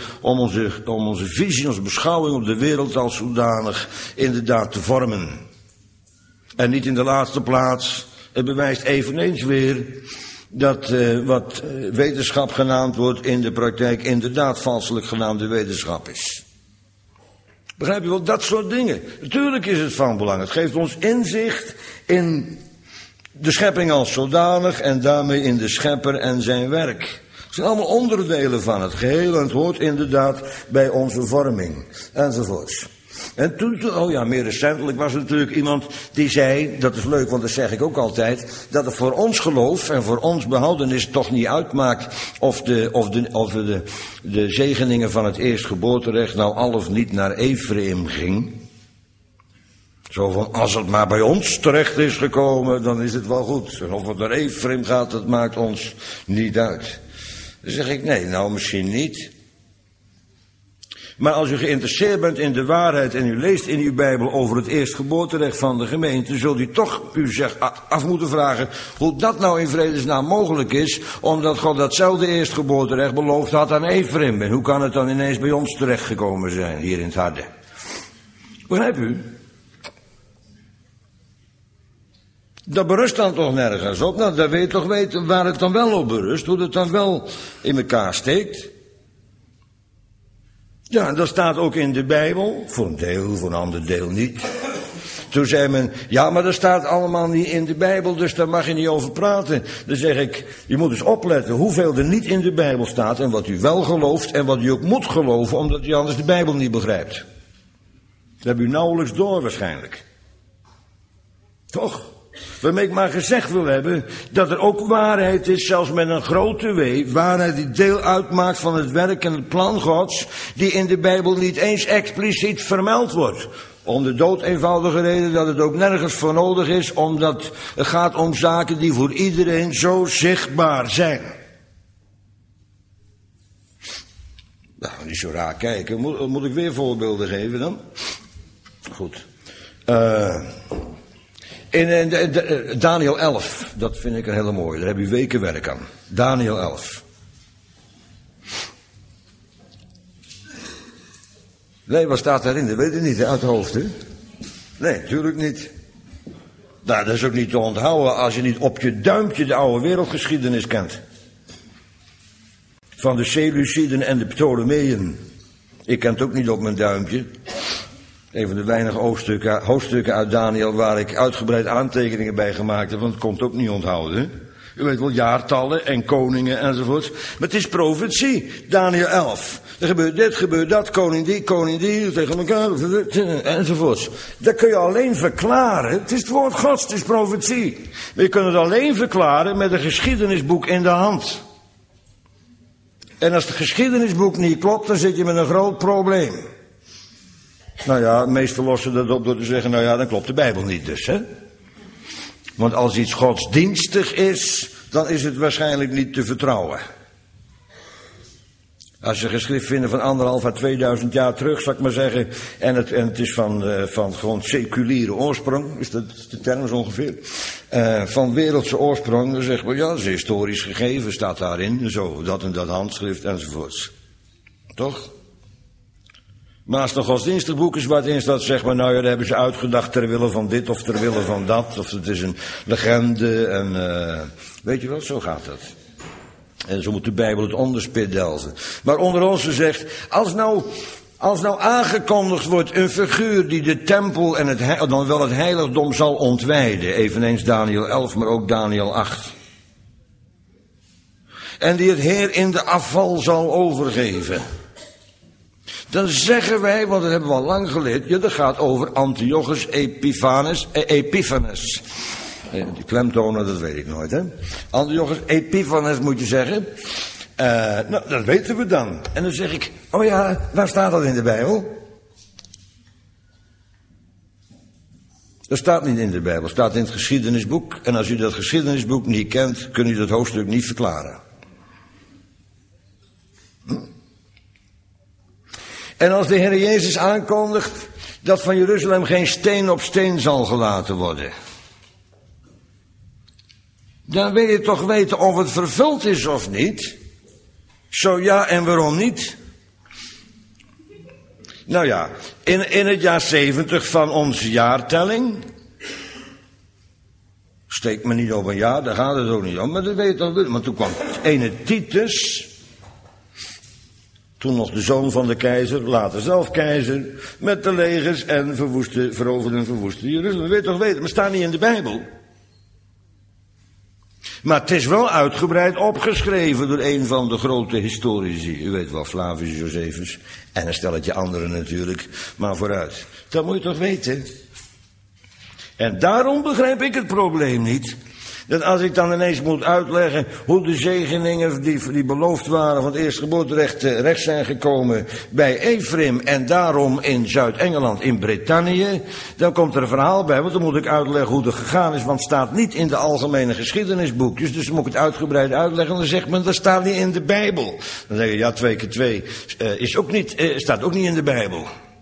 onze visie, onze beschouwing op de wereld als zodanig inderdaad te vormen. En niet in de laatste plaats, het bewijst eveneens weer dat wat wetenschap genaamd wordt in de praktijk inderdaad valselijk genaamde wetenschap is. Begrijp je wel, dat soort dingen. Natuurlijk is het van belang. Het geeft ons inzicht in de schepping als zodanig en daarmee in de schepper en zijn werk. Het zijn allemaal onderdelen van het geheel en het hoort inderdaad bij onze vorming enzovoorts. En toen, meer recentelijk was er natuurlijk iemand die zei, dat is leuk, want dat zeg ik ook altijd, dat het voor ons geloof en voor ons behoudenis toch niet uitmaakt of de zegeningen van het eerstgeboorterecht nou al of niet naar Ephraim ging. Zo van, als het maar bij ons terecht is gekomen, dan is het wel goed. En of het naar Ephraim gaat, dat maakt ons niet uit. Dan zeg ik, nee, nou misschien niet. Maar als u geïnteresseerd bent in de waarheid en u leest in uw Bijbel over het eerstgeboorterecht van de gemeente, zult u toch u zich af moeten vragen hoe dat nou in vredesnaam mogelijk is, omdat God datzelfde eerstgeboorterecht beloofd had aan Efraim. En hoe kan het dan ineens bij ons terechtgekomen zijn, hier in het Harde? Begrijpt u? Dat berust dan toch nergens op. Nou, dan weet je toch weten waar het dan wel op berust, hoe het dan wel in elkaar steekt. Ja, dat staat ook in de Bijbel, voor een deel, voor een ander deel niet. Toen zei men, ja, maar dat staat allemaal niet in de Bijbel, dus daar mag je niet over praten. Dan zeg ik, je moet eens opletten hoeveel er niet in de Bijbel staat en wat u wel gelooft en wat u ook moet geloven, omdat u anders de Bijbel niet begrijpt. Dat heb u nauwelijks door waarschijnlijk. Toch? Waarmee ik maar gezegd wil hebben dat er ook waarheid is, zelfs met een grote W, waarheid die deel uitmaakt van het werk en het plan Gods, die in de Bijbel niet eens expliciet vermeld wordt. Om de dood eenvoudige reden dat het ook nergens voor nodig is, omdat het gaat om zaken die voor iedereen zo zichtbaar zijn. Nou, niet zo raar kijken. Moet ik weer voorbeelden geven dan? Goed. In Daniel 11, dat vind ik een hele mooie, daar heb je weken werk aan. Daniel 11. Nee, wat staat daarin? Dat weet ik niet, uit het hoofd, hè? Nee, natuurlijk niet. Nou, dat is ook niet te onthouden als je niet op je duimpje de oude wereldgeschiedenis kent. Van de Seleuciden en de Ptolemeeën. Ik ken het ook niet op mijn duimpje. Een van de weinige hoofdstukken uit Daniel waar ik uitgebreid aantekeningen bij gemaakt heb, want het komt ook niet onthouden. Hè? U weet wel, jaartallen en koningen enzovoorts. Maar het is profetie, Daniel 11. Er gebeurt dit, gebeurt dat, koning die, tegen elkaar, enzovoorts. Dat kun je alleen verklaren. Het is het woord Gods, het is profetie. Maar je kunt het alleen verklaren met een geschiedenisboek in de hand. En als het geschiedenisboek niet klopt, dan zit je met een groot probleem. Nou ja, de meesten lossen dat op door te zeggen, nou ja, dan klopt de Bijbel niet dus, hè. Want als iets godsdienstig is, dan is het waarschijnlijk niet te vertrouwen. Als je geschrift vinden van 1.500 à 2000 jaar terug, zal ik maar zeggen, en het is van gewoon seculiere oorsprong, is dat de term zo ongeveer, van wereldse oorsprong, dan zeggen we, ja, dat is historisch gegeven, staat daarin, zo, dat en dat handschrift enzovoorts. Toch? Maar als het een godsdienstig boek is waarin staat, zeg maar, nou ja, daar hebben ze uitgedacht ter wille van dit of ter wille van dat, of het is een legende en weet je wel, zo gaat dat. En zo moet de Bijbel het onderspit delven. Maar onder ons gezegd, als nou aangekondigd wordt een figuur die de tempel en dan wel het heiligdom zal ontwijden, eveneens Daniel 11, maar ook Daniel 8. En die het Heer in de afval zal overgeven. Dan zeggen wij, want dat hebben we al lang geleerd, ja, dat gaat over Antiochus Epiphanes. Die klemtonen, dat weet ik nooit, hè. Antiochus Epiphanes moet je zeggen. Nou, dat weten we dan. En dan zeg ik, oh ja, waar staat dat in de Bijbel? Dat staat niet in de Bijbel, dat staat in het geschiedenisboek. En als u dat geschiedenisboek niet kent, kun u dat hoofdstuk niet verklaren. En als de Heer Jezus aankondigt dat van Jeruzalem geen steen op steen zal gelaten worden, dan wil je toch weten of het vervuld is of niet. Zo ja, en waarom niet? Nou ja, in het jaar 70 van onze jaartelling, steek me niet op een jaar, daar gaat het ook niet om, maar dat weet je toch wel. Maar toen kwam ene Titus, toen nog de zoon van de keizer, later zelf keizer, met de legers en veroverde en verwoestte Jeruzalem. Dat weet je toch weten, maar staat niet in de Bijbel. Maar het is wel uitgebreid opgeschreven door een van de grote historici. U weet wel, Flavius Josephus. En een stelletje anderen natuurlijk. Maar vooruit. Dat moet je toch weten. En daarom begrijp ik het probleem niet. Dat als ik dan ineens moet uitleggen hoe de zegeningen die beloofd waren van het eerstgeboorterecht terecht zijn gekomen bij Ephraim en daarom in Zuid-Engeland, in Brittannië, dan komt er een verhaal bij, want dan moet ik uitleggen hoe het gegaan is, want het staat niet in de algemene geschiedenisboekjes, dus dan moet ik het uitgebreid uitleggen en dan zegt men, dat staat niet in de Bijbel. Dan zeg je, ja, 2 keer 2 staat ook niet in de Bijbel.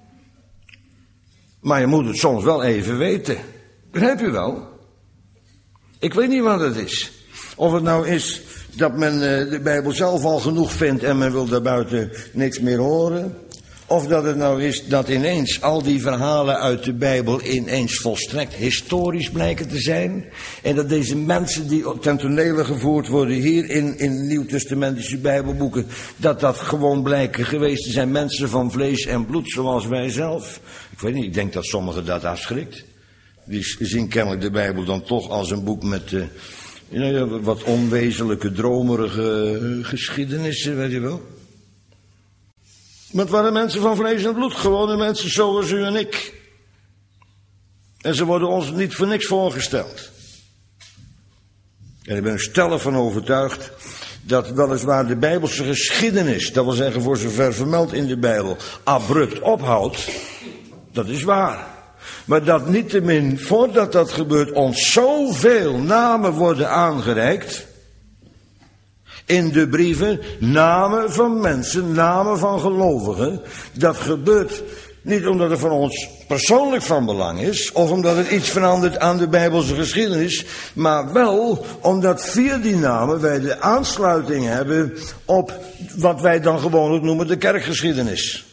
Maar je moet het soms wel even weten. Begrijp je wel? Ik weet niet wat het is. Of het nou is dat men de Bijbel zelf al genoeg vindt en men wil daarbuiten niks meer horen. Of dat het nou is dat ineens al die verhalen uit de Bijbel ineens volstrekt historisch blijken te zijn. En dat deze mensen die ten tonele gevoerd worden hier in nieuwtestamentische Bijbelboeken, dat gewoon blijken geweest te zijn mensen van vlees en bloed zoals wij zelf. Ik weet niet, ik denk dat sommigen dat afschrikt. Die zien kennelijk de Bijbel dan toch als een boek met wat onwezenlijke, dromerige geschiedenissen, weet je wel. Maar het waren mensen van vlees en bloed, gewone mensen zoals u en ik. En ze worden ons niet voor niks voorgesteld. En ik ben er stellig van overtuigd dat weliswaar de Bijbelse geschiedenis, dat wil zeggen voor zover vermeld in de Bijbel, abrupt ophoudt. Dat is waar. Maar dat niettemin, voordat dat gebeurt, ons zoveel namen worden aangereikt. In de brieven, namen van mensen, namen van gelovigen. Dat gebeurt niet omdat het voor ons persoonlijk van belang is, of omdat het iets verandert aan de Bijbelse geschiedenis, maar wel omdat via die namen wij de aansluiting hebben op wat wij dan gewoonlijk noemen de kerkgeschiedenis.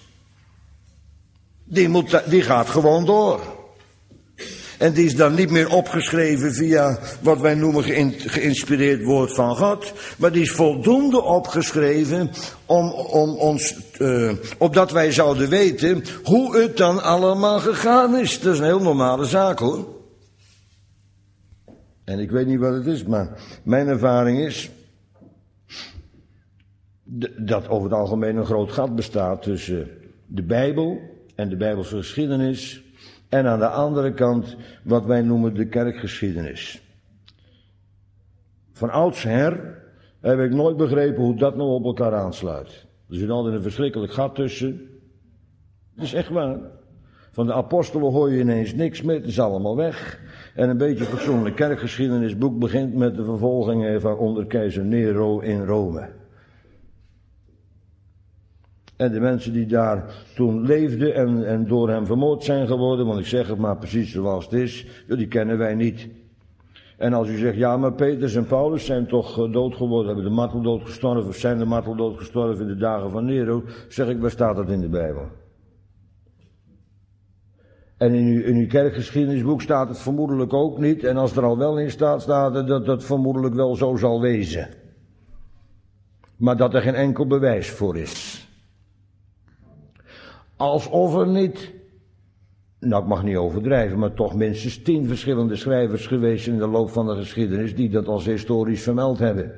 Die gaat gewoon door. En die is dan niet meer opgeschreven via wat wij noemen geïnspireerd woord van God. Maar die is voldoende opgeschreven om ons, opdat wij zouden weten hoe het dan allemaal gegaan is. Dat is een heel normale zaak hoor. En ik weet niet wat het is, maar mijn ervaring is dat over het algemeen een groot gat bestaat tussen de Bijbel en de Bijbelse geschiedenis. En aan de andere kant wat wij noemen de kerkgeschiedenis. Van oudsher heb ik nooit begrepen hoe dat nou op elkaar aansluit. Er zit altijd een verschrikkelijk gat tussen. Dat is echt waar. Van de apostelen hoor je ineens niks meer, het is allemaal weg. En een beetje fatsoenlijk kerkgeschiedenisboek begint met de vervolgingen van onder keizer Nero in Rome. En de mensen die daar toen leefden en door hem vermoord zijn geworden, want ik zeg het maar precies zoals het is, die kennen wij niet. En als u zegt, ja maar Petrus en Paulus zijn toch dood geworden, hebben de marteldood gestorven, of zijn de marteldood gestorven in de dagen van Nero, zeg ik, waar staat dat in de Bijbel? En in uw kerkgeschiedenisboek staat het vermoedelijk ook niet, en als het er al wel in staat, staat het dat het vermoedelijk wel zo zal wezen. Maar dat er geen enkel bewijs voor is. Alsof er niet, nou ik mag niet overdrijven, maar toch minstens 10 verschillende schrijvers geweest in de loop van de geschiedenis die dat als historisch vermeld hebben.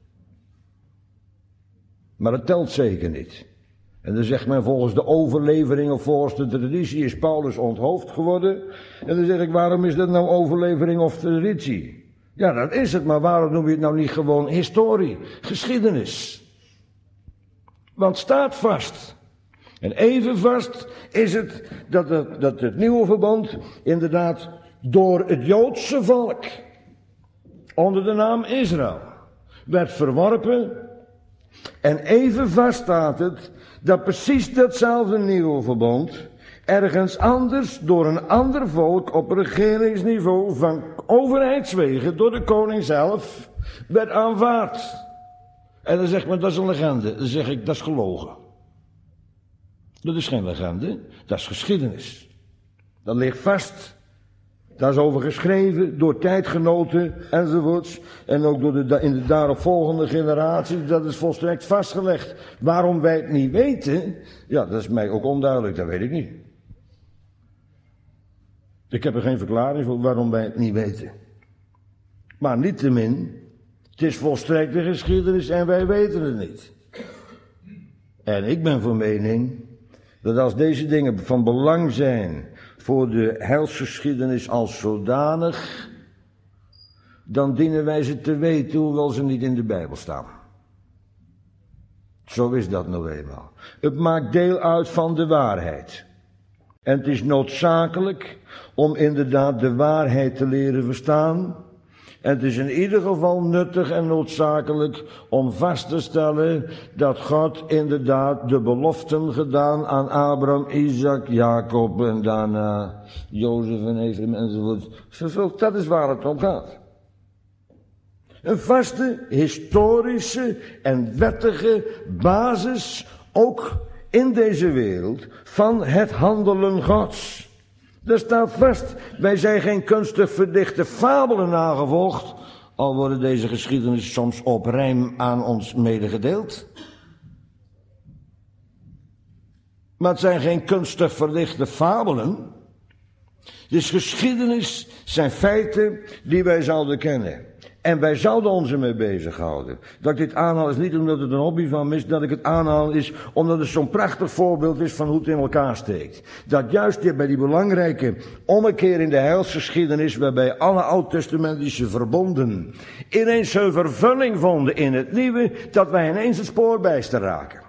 Maar dat telt zeker niet. En dan zegt men volgens de overlevering of volgens de traditie is Paulus onthoofd geworden. En dan zeg ik, waarom is dat nou overlevering of traditie? Ja, dat is het, maar waarom noem je het nou niet gewoon historie, geschiedenis? Want het staat vast. En even vast is het dat het nieuwe verbond inderdaad door het Joodse volk onder de naam Israël werd verworpen. En even vast staat het dat precies datzelfde nieuwe verbond ergens anders door een ander volk op regeringsniveau van overheidswegen door de koning zelf werd aanvaard. En dan zegt men dat is een legende. Dan zeg ik dat is gelogen. Dat is geen legende, dat is geschiedenis. Dat ligt vast. Daar is over geschreven door tijdgenoten enzovoorts. En ook door in de daaropvolgende generatie. Dat is volstrekt vastgelegd. Waarom wij het niet weten, ja, dat is mij ook onduidelijk, dat weet ik niet. Ik heb er geen verklaring voor waarom wij het niet weten. Maar niettemin, het is volstrekt de geschiedenis en wij weten het niet. En ik ben van mening dat als deze dingen van belang zijn voor de heilsgeschiedenis als zodanig, dan dienen wij ze te weten, hoewel ze niet in de Bijbel staan. Zo is dat nou eenmaal. Het maakt deel uit van de waarheid. En het is noodzakelijk om inderdaad de waarheid te leren verstaan. En het is in ieder geval nuttig en noodzakelijk om vast te stellen dat God inderdaad de beloften gedaan aan Abraham, Isaac, Jacob en daarna Jozef en Ephraim enzovoort. Dat is waar het om gaat. Een vaste, historische en wettige basis, ook in deze wereld, van het handelen Gods. Er staat vast, wij zijn geen kunstig verdichte fabelen nagevolgd, al worden deze geschiedenis soms op rijm aan ons medegedeeld. Maar het zijn geen kunstig verdichte fabelen. Dus geschiedenis zijn feiten die wij zouden kennen. En wij zouden ons ermee bezighouden. Dat ik dit aanhaal is niet omdat het een hobby van me is. Dat ik het aanhaal is omdat het zo'n prachtig voorbeeld is van hoe het in elkaar steekt. Dat juist bij die belangrijke ommekeer in de heilsgeschiedenis, waarbij alle oud-testamentische verbonden ineens hun vervulling vonden in het nieuwe, dat wij ineens het spoor bijster raken.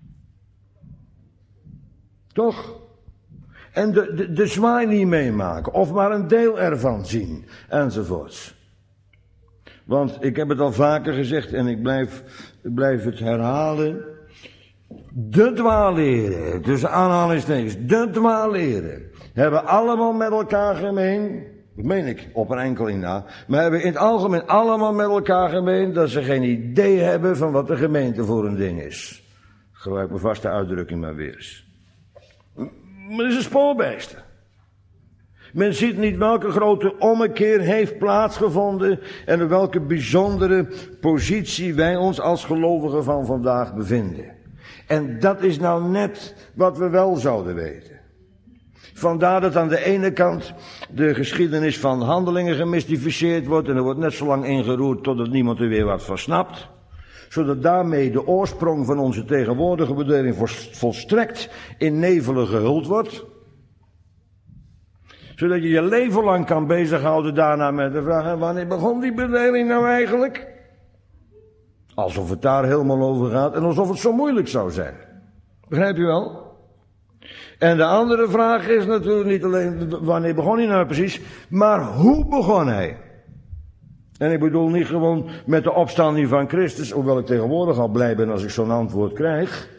Toch? En de zwaai niet meemaken, of maar een deel ervan zien, enzovoorts. Want ik heb het al vaker gezegd en ik blijf het herhalen. De dwaalleren, tussen aanhalingstekens, de dwaalleren, hebben allemaal met elkaar gemeen, dat meen ik op een enkeling na, maar hebben in het algemeen allemaal met elkaar gemeen dat ze geen idee hebben van wat de gemeente voor een ding is. Gebruik mijn vaste uitdrukking maar weer eens. Maar het is een spoorbijster. Men ziet niet welke grote ommekeer heeft plaatsgevonden en op welke bijzondere positie wij ons als gelovigen van vandaag bevinden. En dat is nou net wat we wel zouden weten. Vandaar dat aan de ene kant de geschiedenis van handelingen gemystificeerd wordt en er wordt net zo lang ingeroerd totdat niemand er weer wat van snapt. Zodat daarmee de oorsprong van onze tegenwoordige bedeling volstrekt in nevelen gehuld wordt. Zodat je je leven lang kan bezighouden daarna met de vraag, en wanneer begon die bedeling nou eigenlijk? Alsof het daar helemaal over gaat en alsof het zo moeilijk zou zijn. Begrijp je wel? En de andere vraag is natuurlijk niet alleen, wanneer begon hij nou precies, maar hoe begon hij? En ik bedoel niet gewoon met de opstanding van Christus, hoewel ik tegenwoordig al blij ben als ik zo'n antwoord krijg.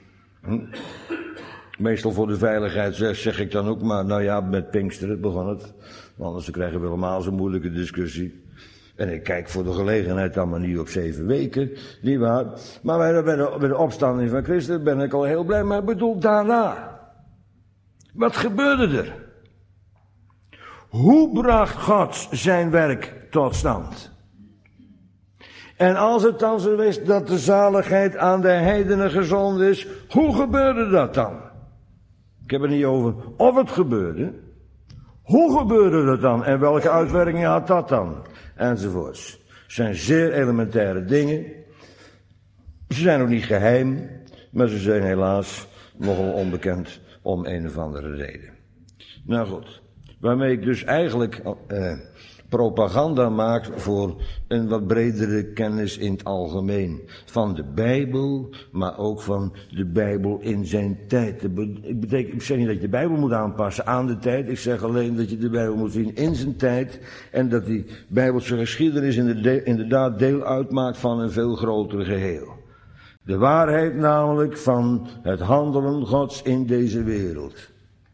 Meestal voor de veiligheid zeg ik dan ook maar, nou ja, met Pinksteren begon het. Want anders krijgen we helemaal zo'n moeilijke discussie. En ik kijk voor de gelegenheid dan maar niet op 7 weken, nietwaar. Maar bij de opstanding van Christus ben ik al heel blij, maar ik bedoel daarna. Wat gebeurde er? Hoe bracht God zijn werk tot stand? En als het dan zo is dat de zaligheid aan de heidenen gezonden is, hoe gebeurde dat dan? Ik heb het niet over of het gebeurde. Hoe gebeurde dat dan? En welke uitwerkingen had dat dan? Enzovoorts. Het zijn zeer elementaire dingen. Ze zijn ook niet geheim, maar ze zijn helaas nogal onbekend om een of andere reden. Nou goed, waarmee ik dus eigenlijk propaganda maak voor een wat bredere kennis in het algemeen. Van de Bijbel, maar ook van de Bijbel in zijn tijd. Ik zeg niet dat je de Bijbel moet aanpassen aan de tijd. Ik zeg alleen dat je de Bijbel moet zien in zijn tijd. En dat die Bijbelse geschiedenis inderdaad deel uitmaakt van een veel groter geheel. De waarheid namelijk van het handelen Gods in deze wereld.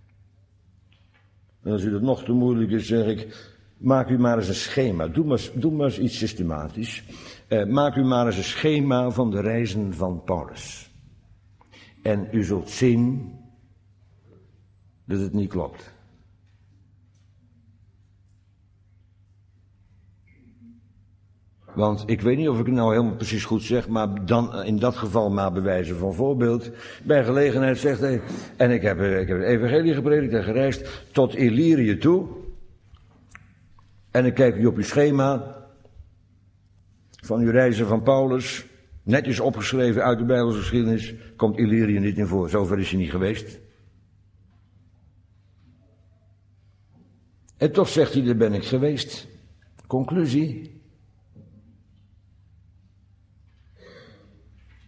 En als u dat nog te moeilijk is, zeg ik, maak u maar eens een schema. Doe maar eens iets systematisch. Maak u maar eens een schema van de reizen van Paulus. En u zult zien dat het niet klopt. Want ik weet niet of ik het nou helemaal precies goed zeg, maar dan in dat geval maar bewijzen van voorbeeld. Bij gelegenheid zegt hij, en ik heb het evangelie gepredikt en gereisd tot Illyrië toe. En dan kijkt u op uw schema van uw reizen van Paulus, netjes opgeschreven uit de Bijbelse geschiedenis, komt Illyrië niet in voor. Zover is hij niet geweest. En toch zegt hij, daar ben ik geweest. Conclusie,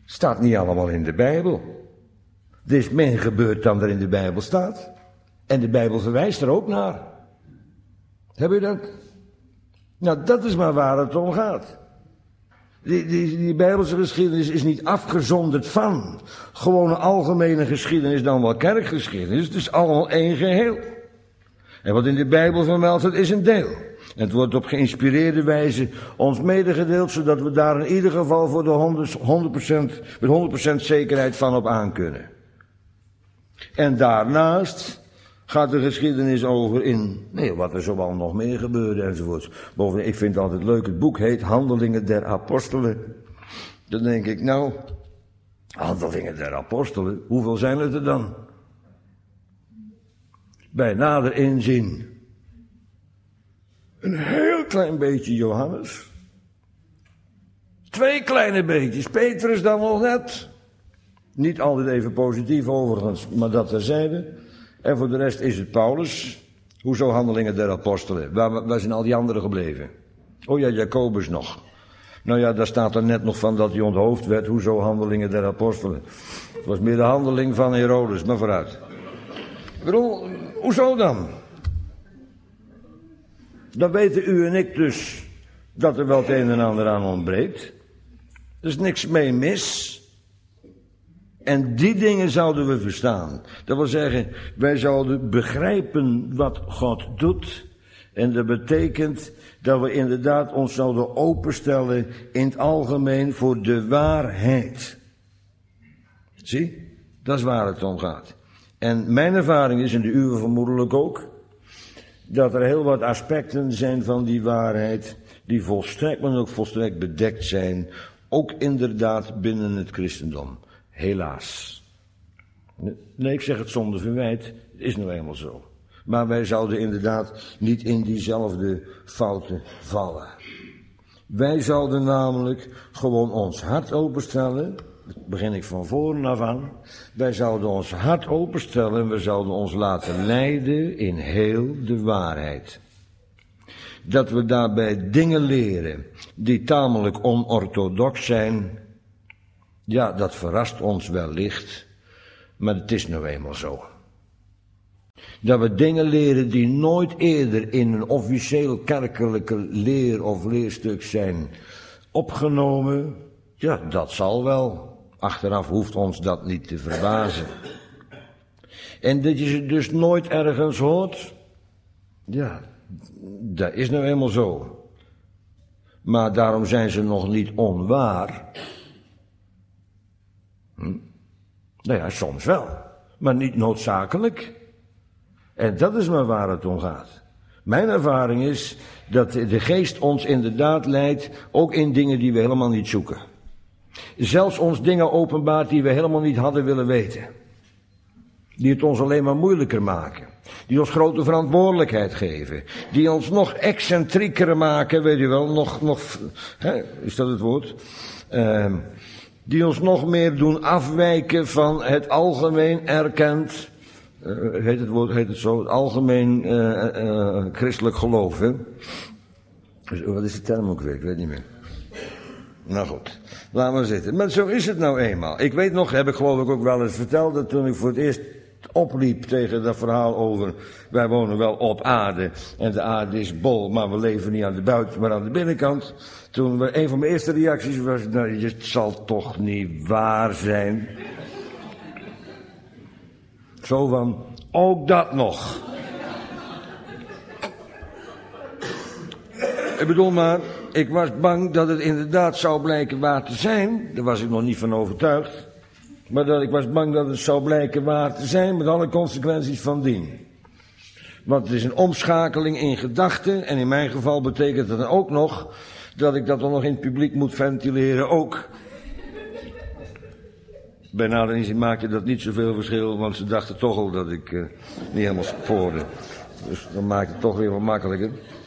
Staat niet allemaal in de Bijbel. Er is meer gebeurd dan er in de Bijbel staat. En de Bijbel verwijst er ook naar. Heb je dat? Nou, dat is maar waar het om gaat. Die Bijbelse geschiedenis is niet afgezonderd van gewone algemene geschiedenis dan wel kerkgeschiedenis. Het is allemaal één geheel. En wat in de Bijbel vermeld staat is een deel. En het wordt op geïnspireerde wijze ons medegedeeld, zodat we daar in ieder geval voor de 100% met 100% zekerheid van op aan kunnen. En daarnaast gaat de geschiedenis over in wat er zoal nog meer gebeurde enzovoorts. Bovendien, ik vind het altijd leuk, het boek heet Handelingen der Apostelen. Dan denk ik, nou, Handelingen der Apostelen, hoeveel zijn het er dan? Bij nader inzien een heel klein beetje Johannes. 2 kleine beetjes, Petrus dan nog net. Niet altijd even positief overigens, maar dat terzijde. En voor de rest is het Paulus. Hoezo Handelingen der Apostelen? Waar zijn al die anderen gebleven? Oh ja, Jacobus nog. Nou ja, daar staat er net nog van dat hij onthoofd werd. Hoezo Handelingen der Apostelen? Het was meer de handeling van Herodes, maar vooruit. Ik bedoel, hoezo dan? Dan weten u en ik dus dat er wel het een en ander aan ontbreekt. Er is niks mee mis. En die dingen zouden we verstaan. Dat wil zeggen, wij zouden begrijpen wat God doet. En dat betekent dat we inderdaad ons zouden openstellen in het algemeen voor de waarheid. Zie, dat is waar het om gaat. En mijn ervaring is, en de uwe vermoedelijk ook, dat er heel wat aspecten zijn van die waarheid die volstrekt, maar ook volstrekt bedekt zijn, ook inderdaad binnen het christendom. Helaas. Nee, ik zeg het zonder verwijt, het is nou eenmaal zo. Maar wij zouden inderdaad niet in diezelfde fouten vallen. Wij zouden namelijk gewoon ons hart openstellen, dat begin ik van voren af aan. Wij zouden ons hart openstellen en we zouden ons laten leiden in heel de waarheid. Dat we daarbij dingen leren die tamelijk onorthodox zijn, ja, dat verrast ons wellicht, maar het is nou eenmaal zo. Dat we dingen leren die nooit eerder in een officieel kerkelijke leer of leerstuk zijn opgenomen, ja, dat zal wel. Achteraf hoeft ons dat niet te verbazen. En dat je ze dus nooit ergens hoort, ja, dat is nou eenmaal zo. Maar daarom zijn ze nog niet onwaar. Nou ja, soms wel, maar niet noodzakelijk. En dat is maar waar het om gaat. Mijn ervaring is dat de geest ons inderdaad leidt, ook in dingen die we helemaal niet zoeken. Zelfs ons dingen openbaart die we helemaal niet hadden willen weten. Die het ons alleen maar moeilijker maken. Die ons grote verantwoordelijkheid geven. Die ons nog excentrieker maken, weet je wel, is dat het woord? Die ons nog meer doen afwijken van het algemeen erkend, heet het zo, het algemeen christelijk geloof, hè? Wat is de term ook weer? Ik weet niet meer. Nou goed, laat maar zitten. Maar zo is het nou eenmaal. Ik weet nog, heb ik geloof ik ook wel eens verteld, dat toen ik voor het eerst opliep tegen dat verhaal over, wij wonen wel op aarde en de aarde is bol, maar we leven niet aan de buiten, maar aan de binnenkant. Toen een van mijn eerste reacties was, nou, het zal toch niet waar zijn. Zo van, ook dat nog. Ik bedoel maar, ik was bang dat het inderdaad zou blijken waar te zijn. Daar was ik nog niet van overtuigd. Maar ik was bang dat het zou blijken waar te zijn, met alle consequenties van dien. Want het is een omschakeling in gedachten, en in mijn geval betekent het dan ook nog dat ik dat dan nog in het publiek moet ventileren ook. Bij nader inzien maakte dat niet zoveel verschil, want ze dachten toch al dat ik niet helemaal spoorde. Dus dan maakt het toch weer wat makkelijker.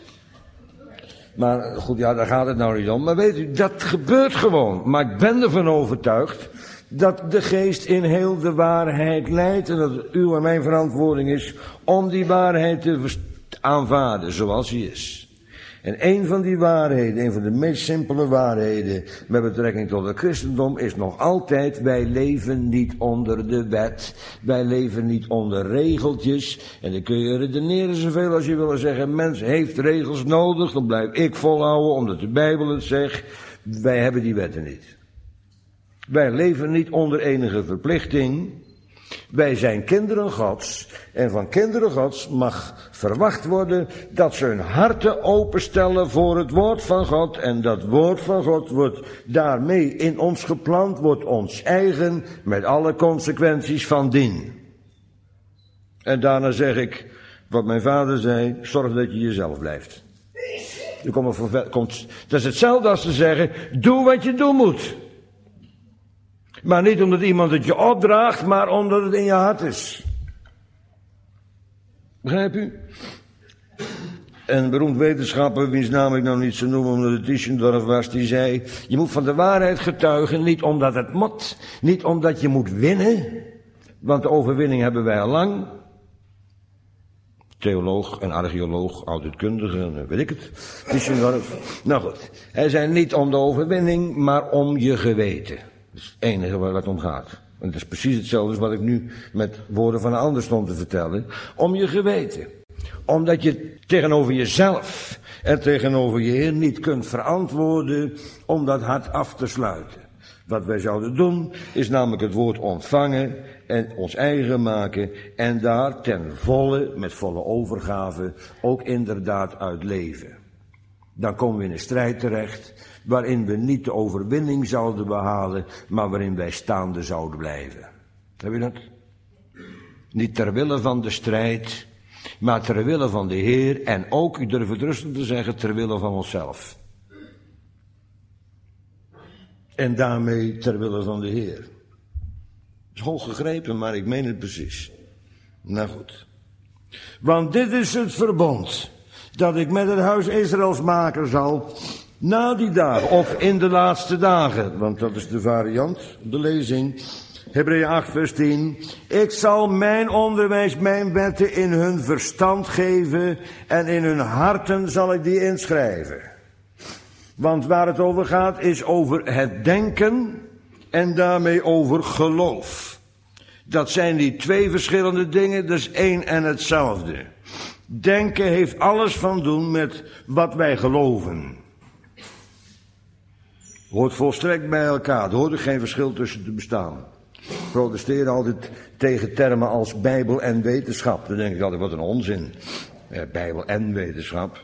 Maar goed, ja, daar gaat het nou niet om. Maar weet u, dat gebeurt gewoon. Maar ik ben ervan overtuigd dat de geest in heel de waarheid leidt en dat het uw en mijn verantwoording is om die waarheid te aanvaarden zoals die is. En een van die waarheden, een van de meest simpele waarheden met betrekking tot het christendom is nog altijd: wij leven niet onder de wet. Wij leven niet onder regeltjes. En dan kun je redeneren zoveel als je wil zeggen: mens heeft regels nodig. Dan blijf ik volhouden omdat de Bijbel het zegt. Wij hebben die wetten niet. Wij leven niet onder enige verplichting. Wij zijn kinderen Gods. En van kinderen Gods mag verwacht worden dat ze hun harten openstellen voor het woord van God. En dat woord van God wordt daarmee in ons geplant, wordt ons eigen, met alle consequenties van dien. En daarna zeg ik, wat mijn vader zei: zorg dat je jezelf blijft. Dat is hetzelfde als te zeggen: doe wat je doen moet. Maar niet omdat iemand het je opdraagt, maar omdat het in je hart is. Begrijp u? Een beroemd wetenschapper, wiens naam ik nou niet zo noem omdat het Tischendorf was, die zei: je moet van de waarheid getuigen, niet omdat het moet, niet omdat je moet winnen, want de overwinning hebben wij al lang. Theoloog en archeoloog, oudheidkundige, weet ik het, Tischendorf. Nou goed, hij zei: niet om de overwinning, maar om je geweten. Dat is het enige waar het om gaat. En het is precies hetzelfde als wat ik nu met woorden van een ander stond te vertellen. Om je geweten. Omdat je tegenover jezelf en tegenover je Heer niet kunt verantwoorden om dat hart af te sluiten. Wat wij zouden doen is namelijk het woord ontvangen en ons eigen maken en daar ten volle, met volle overgave, ook inderdaad uit leven. Dan komen we in een strijd terecht waarin we niet de overwinning zouden behalen, maar waarin wij staande zouden blijven. Heb je dat? Niet ter wille van de strijd, maar ter wille van de Heer en ook, ik durf het rustig te zeggen, ter wille van onszelf. En daarmee ter wille van de Heer. Het is hoog gegrepen, maar ik meen het precies. Nou goed. Want dit is het verbond dat ik met het huis Israëls maken zal na die dagen, of in de laatste dagen, want dat is de variant, de lezing. Hebreeën 8 vers 10. Ik zal mijn onderwijs, mijn wetten in hun verstand geven en in hun harten zal ik die inschrijven. Want waar het over gaat is over het denken en daarmee over geloof. Dat zijn die twee verschillende dingen, dat is één en hetzelfde. Denken heeft alles van doen met wat wij geloven. Hoort volstrekt bij elkaar, er hoort er geen verschil tussen te bestaan. Ik protesteer altijd tegen termen als Bijbel en wetenschap. Dan denk ik altijd: wat een onzin. Bijbel en wetenschap.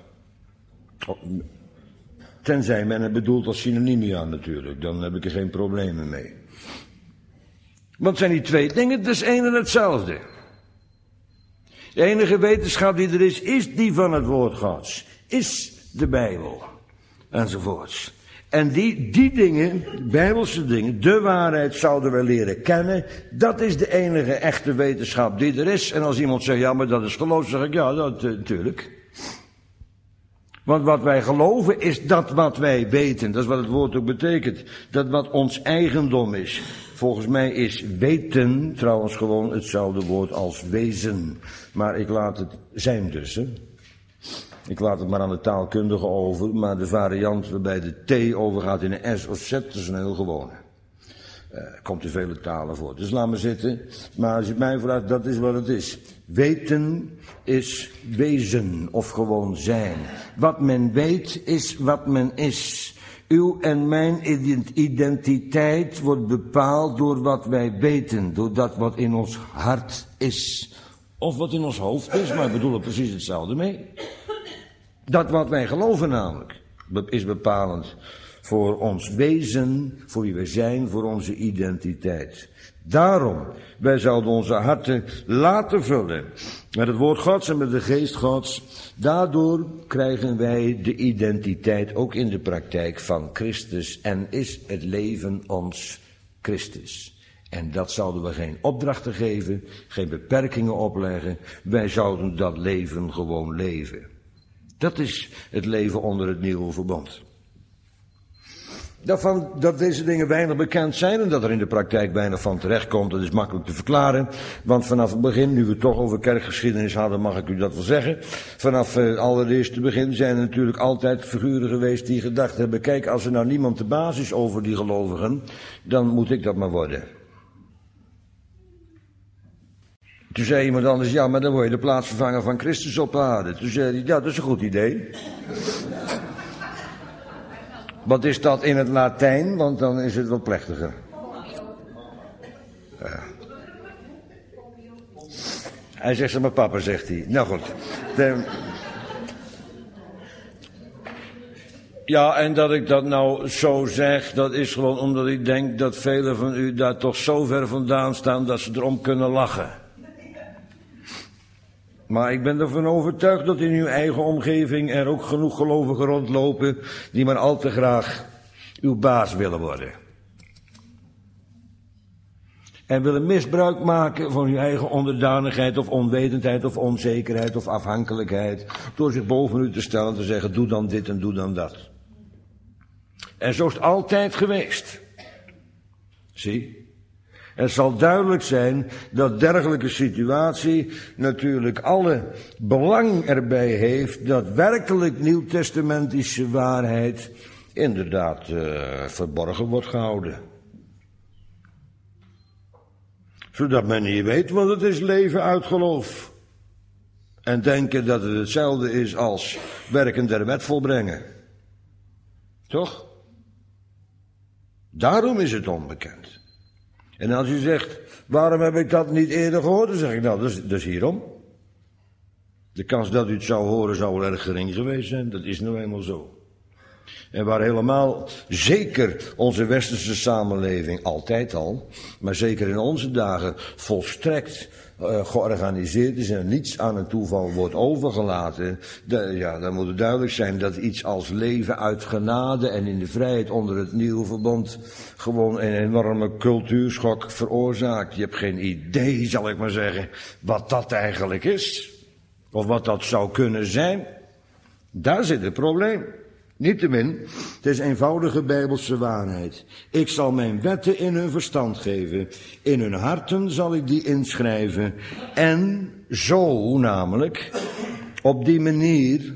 Tenzij men het bedoelt als synonymia natuurlijk, dan heb ik er geen problemen mee. Want zijn die twee dingen, het is één en hetzelfde. De enige wetenschap die er is die van het woord Gods. Is de Bijbel. Enzovoorts. En die dingen, bijbelse dingen, de waarheid zouden we leren kennen. Dat is de enige echte wetenschap die er is. En als iemand zegt: ja, maar dat is geloof, zeg ik: ja, dat natuurlijk. Want wat wij geloven is dat wat wij weten. Dat is wat het woord ook betekent. Dat wat ons eigendom is. Volgens mij is weten trouwens gewoon hetzelfde woord als wezen. Maar ik laat het zijn dus. Hè. Ik laat het maar aan de taalkundige over. Maar de variant waarbij de T overgaat in een S of Z, dat is een heel gewone. Komt in vele talen voor. Dus laat me zitten. Maar als je mij vraagt, dat is wat het is. Weten is wezen of gewoon zijn. Wat men weet is wat men is. Uw en mijn identiteit wordt bepaald door wat wij weten. Door dat wat in ons hart is. Of wat in ons hoofd is, maar ik bedoel er precies hetzelfde mee. Dat wat wij geloven namelijk, is bepalend voor ons wezen, voor wie we zijn, voor onze identiteit. Daarom, wij zouden onze harten laten vullen met het woord Gods en met de geest Gods. Daardoor krijgen wij de identiteit ook in de praktijk van Christus en is het leven ons Christus. En dat zouden we geen opdrachten geven, geen beperkingen opleggen. Wij zouden dat leven gewoon leven. Dat is het leven onder het nieuwe verbond. Dat deze dingen weinig bekend zijn en dat er in de praktijk weinig van terecht komt, dat is makkelijk te verklaren. Want vanaf het begin, nu we het toch over kerkgeschiedenis hadden, mag ik u dat wel zeggen. Vanaf het allereerste begin zijn er natuurlijk altijd figuren geweest die gedacht hebben, kijk, als er nou niemand de baas is over die gelovigen, dan moet ik dat maar worden. Toen zei iemand anders, ja, maar dan word je de plaatsvervanger van Christus op aarde. Toen zei hij, ja, dat is een goed idee. Wat is dat in het Latijn? Want dan is het wat plechtiger. Ja. Hij zegt, mijn papa, zegt hij. Nou goed. Ja, en dat ik dat nou zo zeg, dat is gewoon omdat ik denk dat velen van u daar toch zo ver vandaan staan dat ze erom kunnen lachen. Maar ik ben ervan overtuigd dat in uw eigen omgeving er ook genoeg gelovigen rondlopen die maar al te graag uw baas willen worden. En willen misbruik maken van uw eigen onderdanigheid of onwetendheid of onzekerheid of afhankelijkheid. Door zich boven u te stellen en te zeggen, doe dan dit en doe dan dat. En zo is het altijd geweest. Zie? Het zal duidelijk zijn dat dergelijke situatie natuurlijk alle belang erbij heeft dat werkelijk nieuwtestamentische waarheid inderdaad verborgen wordt gehouden. Zodat men niet weet, want het is leven uit geloof. En denken dat het hetzelfde is als werken der wet volbrengen. Toch? Daarom is het onbekend. En als u zegt, waarom heb ik dat niet eerder gehoord? Dan zeg ik, nou, dat is hierom. De kans dat u het zou horen zou wel erg gering geweest zijn. Dat is nou eenmaal zo. En waar helemaal zeker onze westerse samenleving altijd al, maar zeker in onze dagen volstrekt georganiseerd is en niets aan een toeval wordt overgelaten, dan moet het duidelijk zijn dat iets als leven uit genade en in de vrijheid onder het nieuwe verbond gewoon een enorme cultuurschok veroorzaakt. Je hebt geen idee, zal ik maar zeggen, wat dat eigenlijk is. Of wat dat zou kunnen zijn. Daar zit het probleem. Niettemin, het is eenvoudige bijbelse waarheid. Ik zal mijn wetten in hun verstand geven. In hun harten zal ik die inschrijven. En zo namelijk, op die manier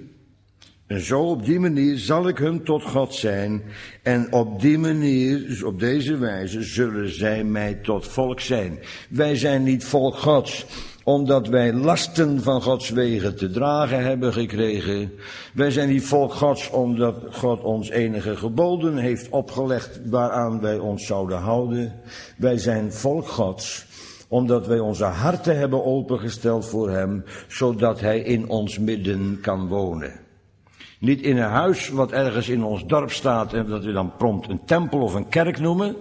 zal ik hun tot God zijn. En op die manier, dus op deze wijze, zullen zij mij tot volk zijn. Wij zijn niet volk Gods, omdat wij lasten van Gods wegen te dragen hebben gekregen. Wij zijn niet volk Gods, omdat God ons enige geboden heeft opgelegd waaraan wij ons zouden houden. Wij zijn volk Gods, omdat wij onze harten hebben opengesteld voor Hem, zodat Hij in ons midden kan wonen. Niet in een huis wat ergens in ons dorp staat en dat we dan prompt een tempel of een kerk noemen.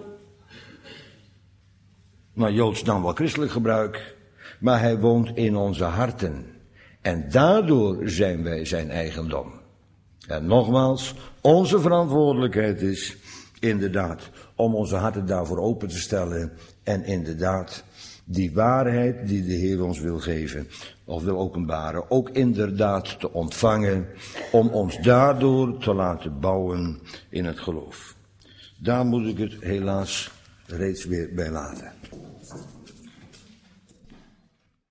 Maar Joods dan wel christelijk gebruik. Maar Hij woont in onze harten. En daardoor zijn wij zijn eigendom. En nogmaals, onze verantwoordelijkheid is inderdaad om onze harten daarvoor open te stellen. En inderdaad die waarheid die de Heer ons wil geven of wil openbaren, ook inderdaad te ontvangen. Om ons daardoor te laten bouwen in het geloof. Daar moet ik het helaas reeds weer bij laten.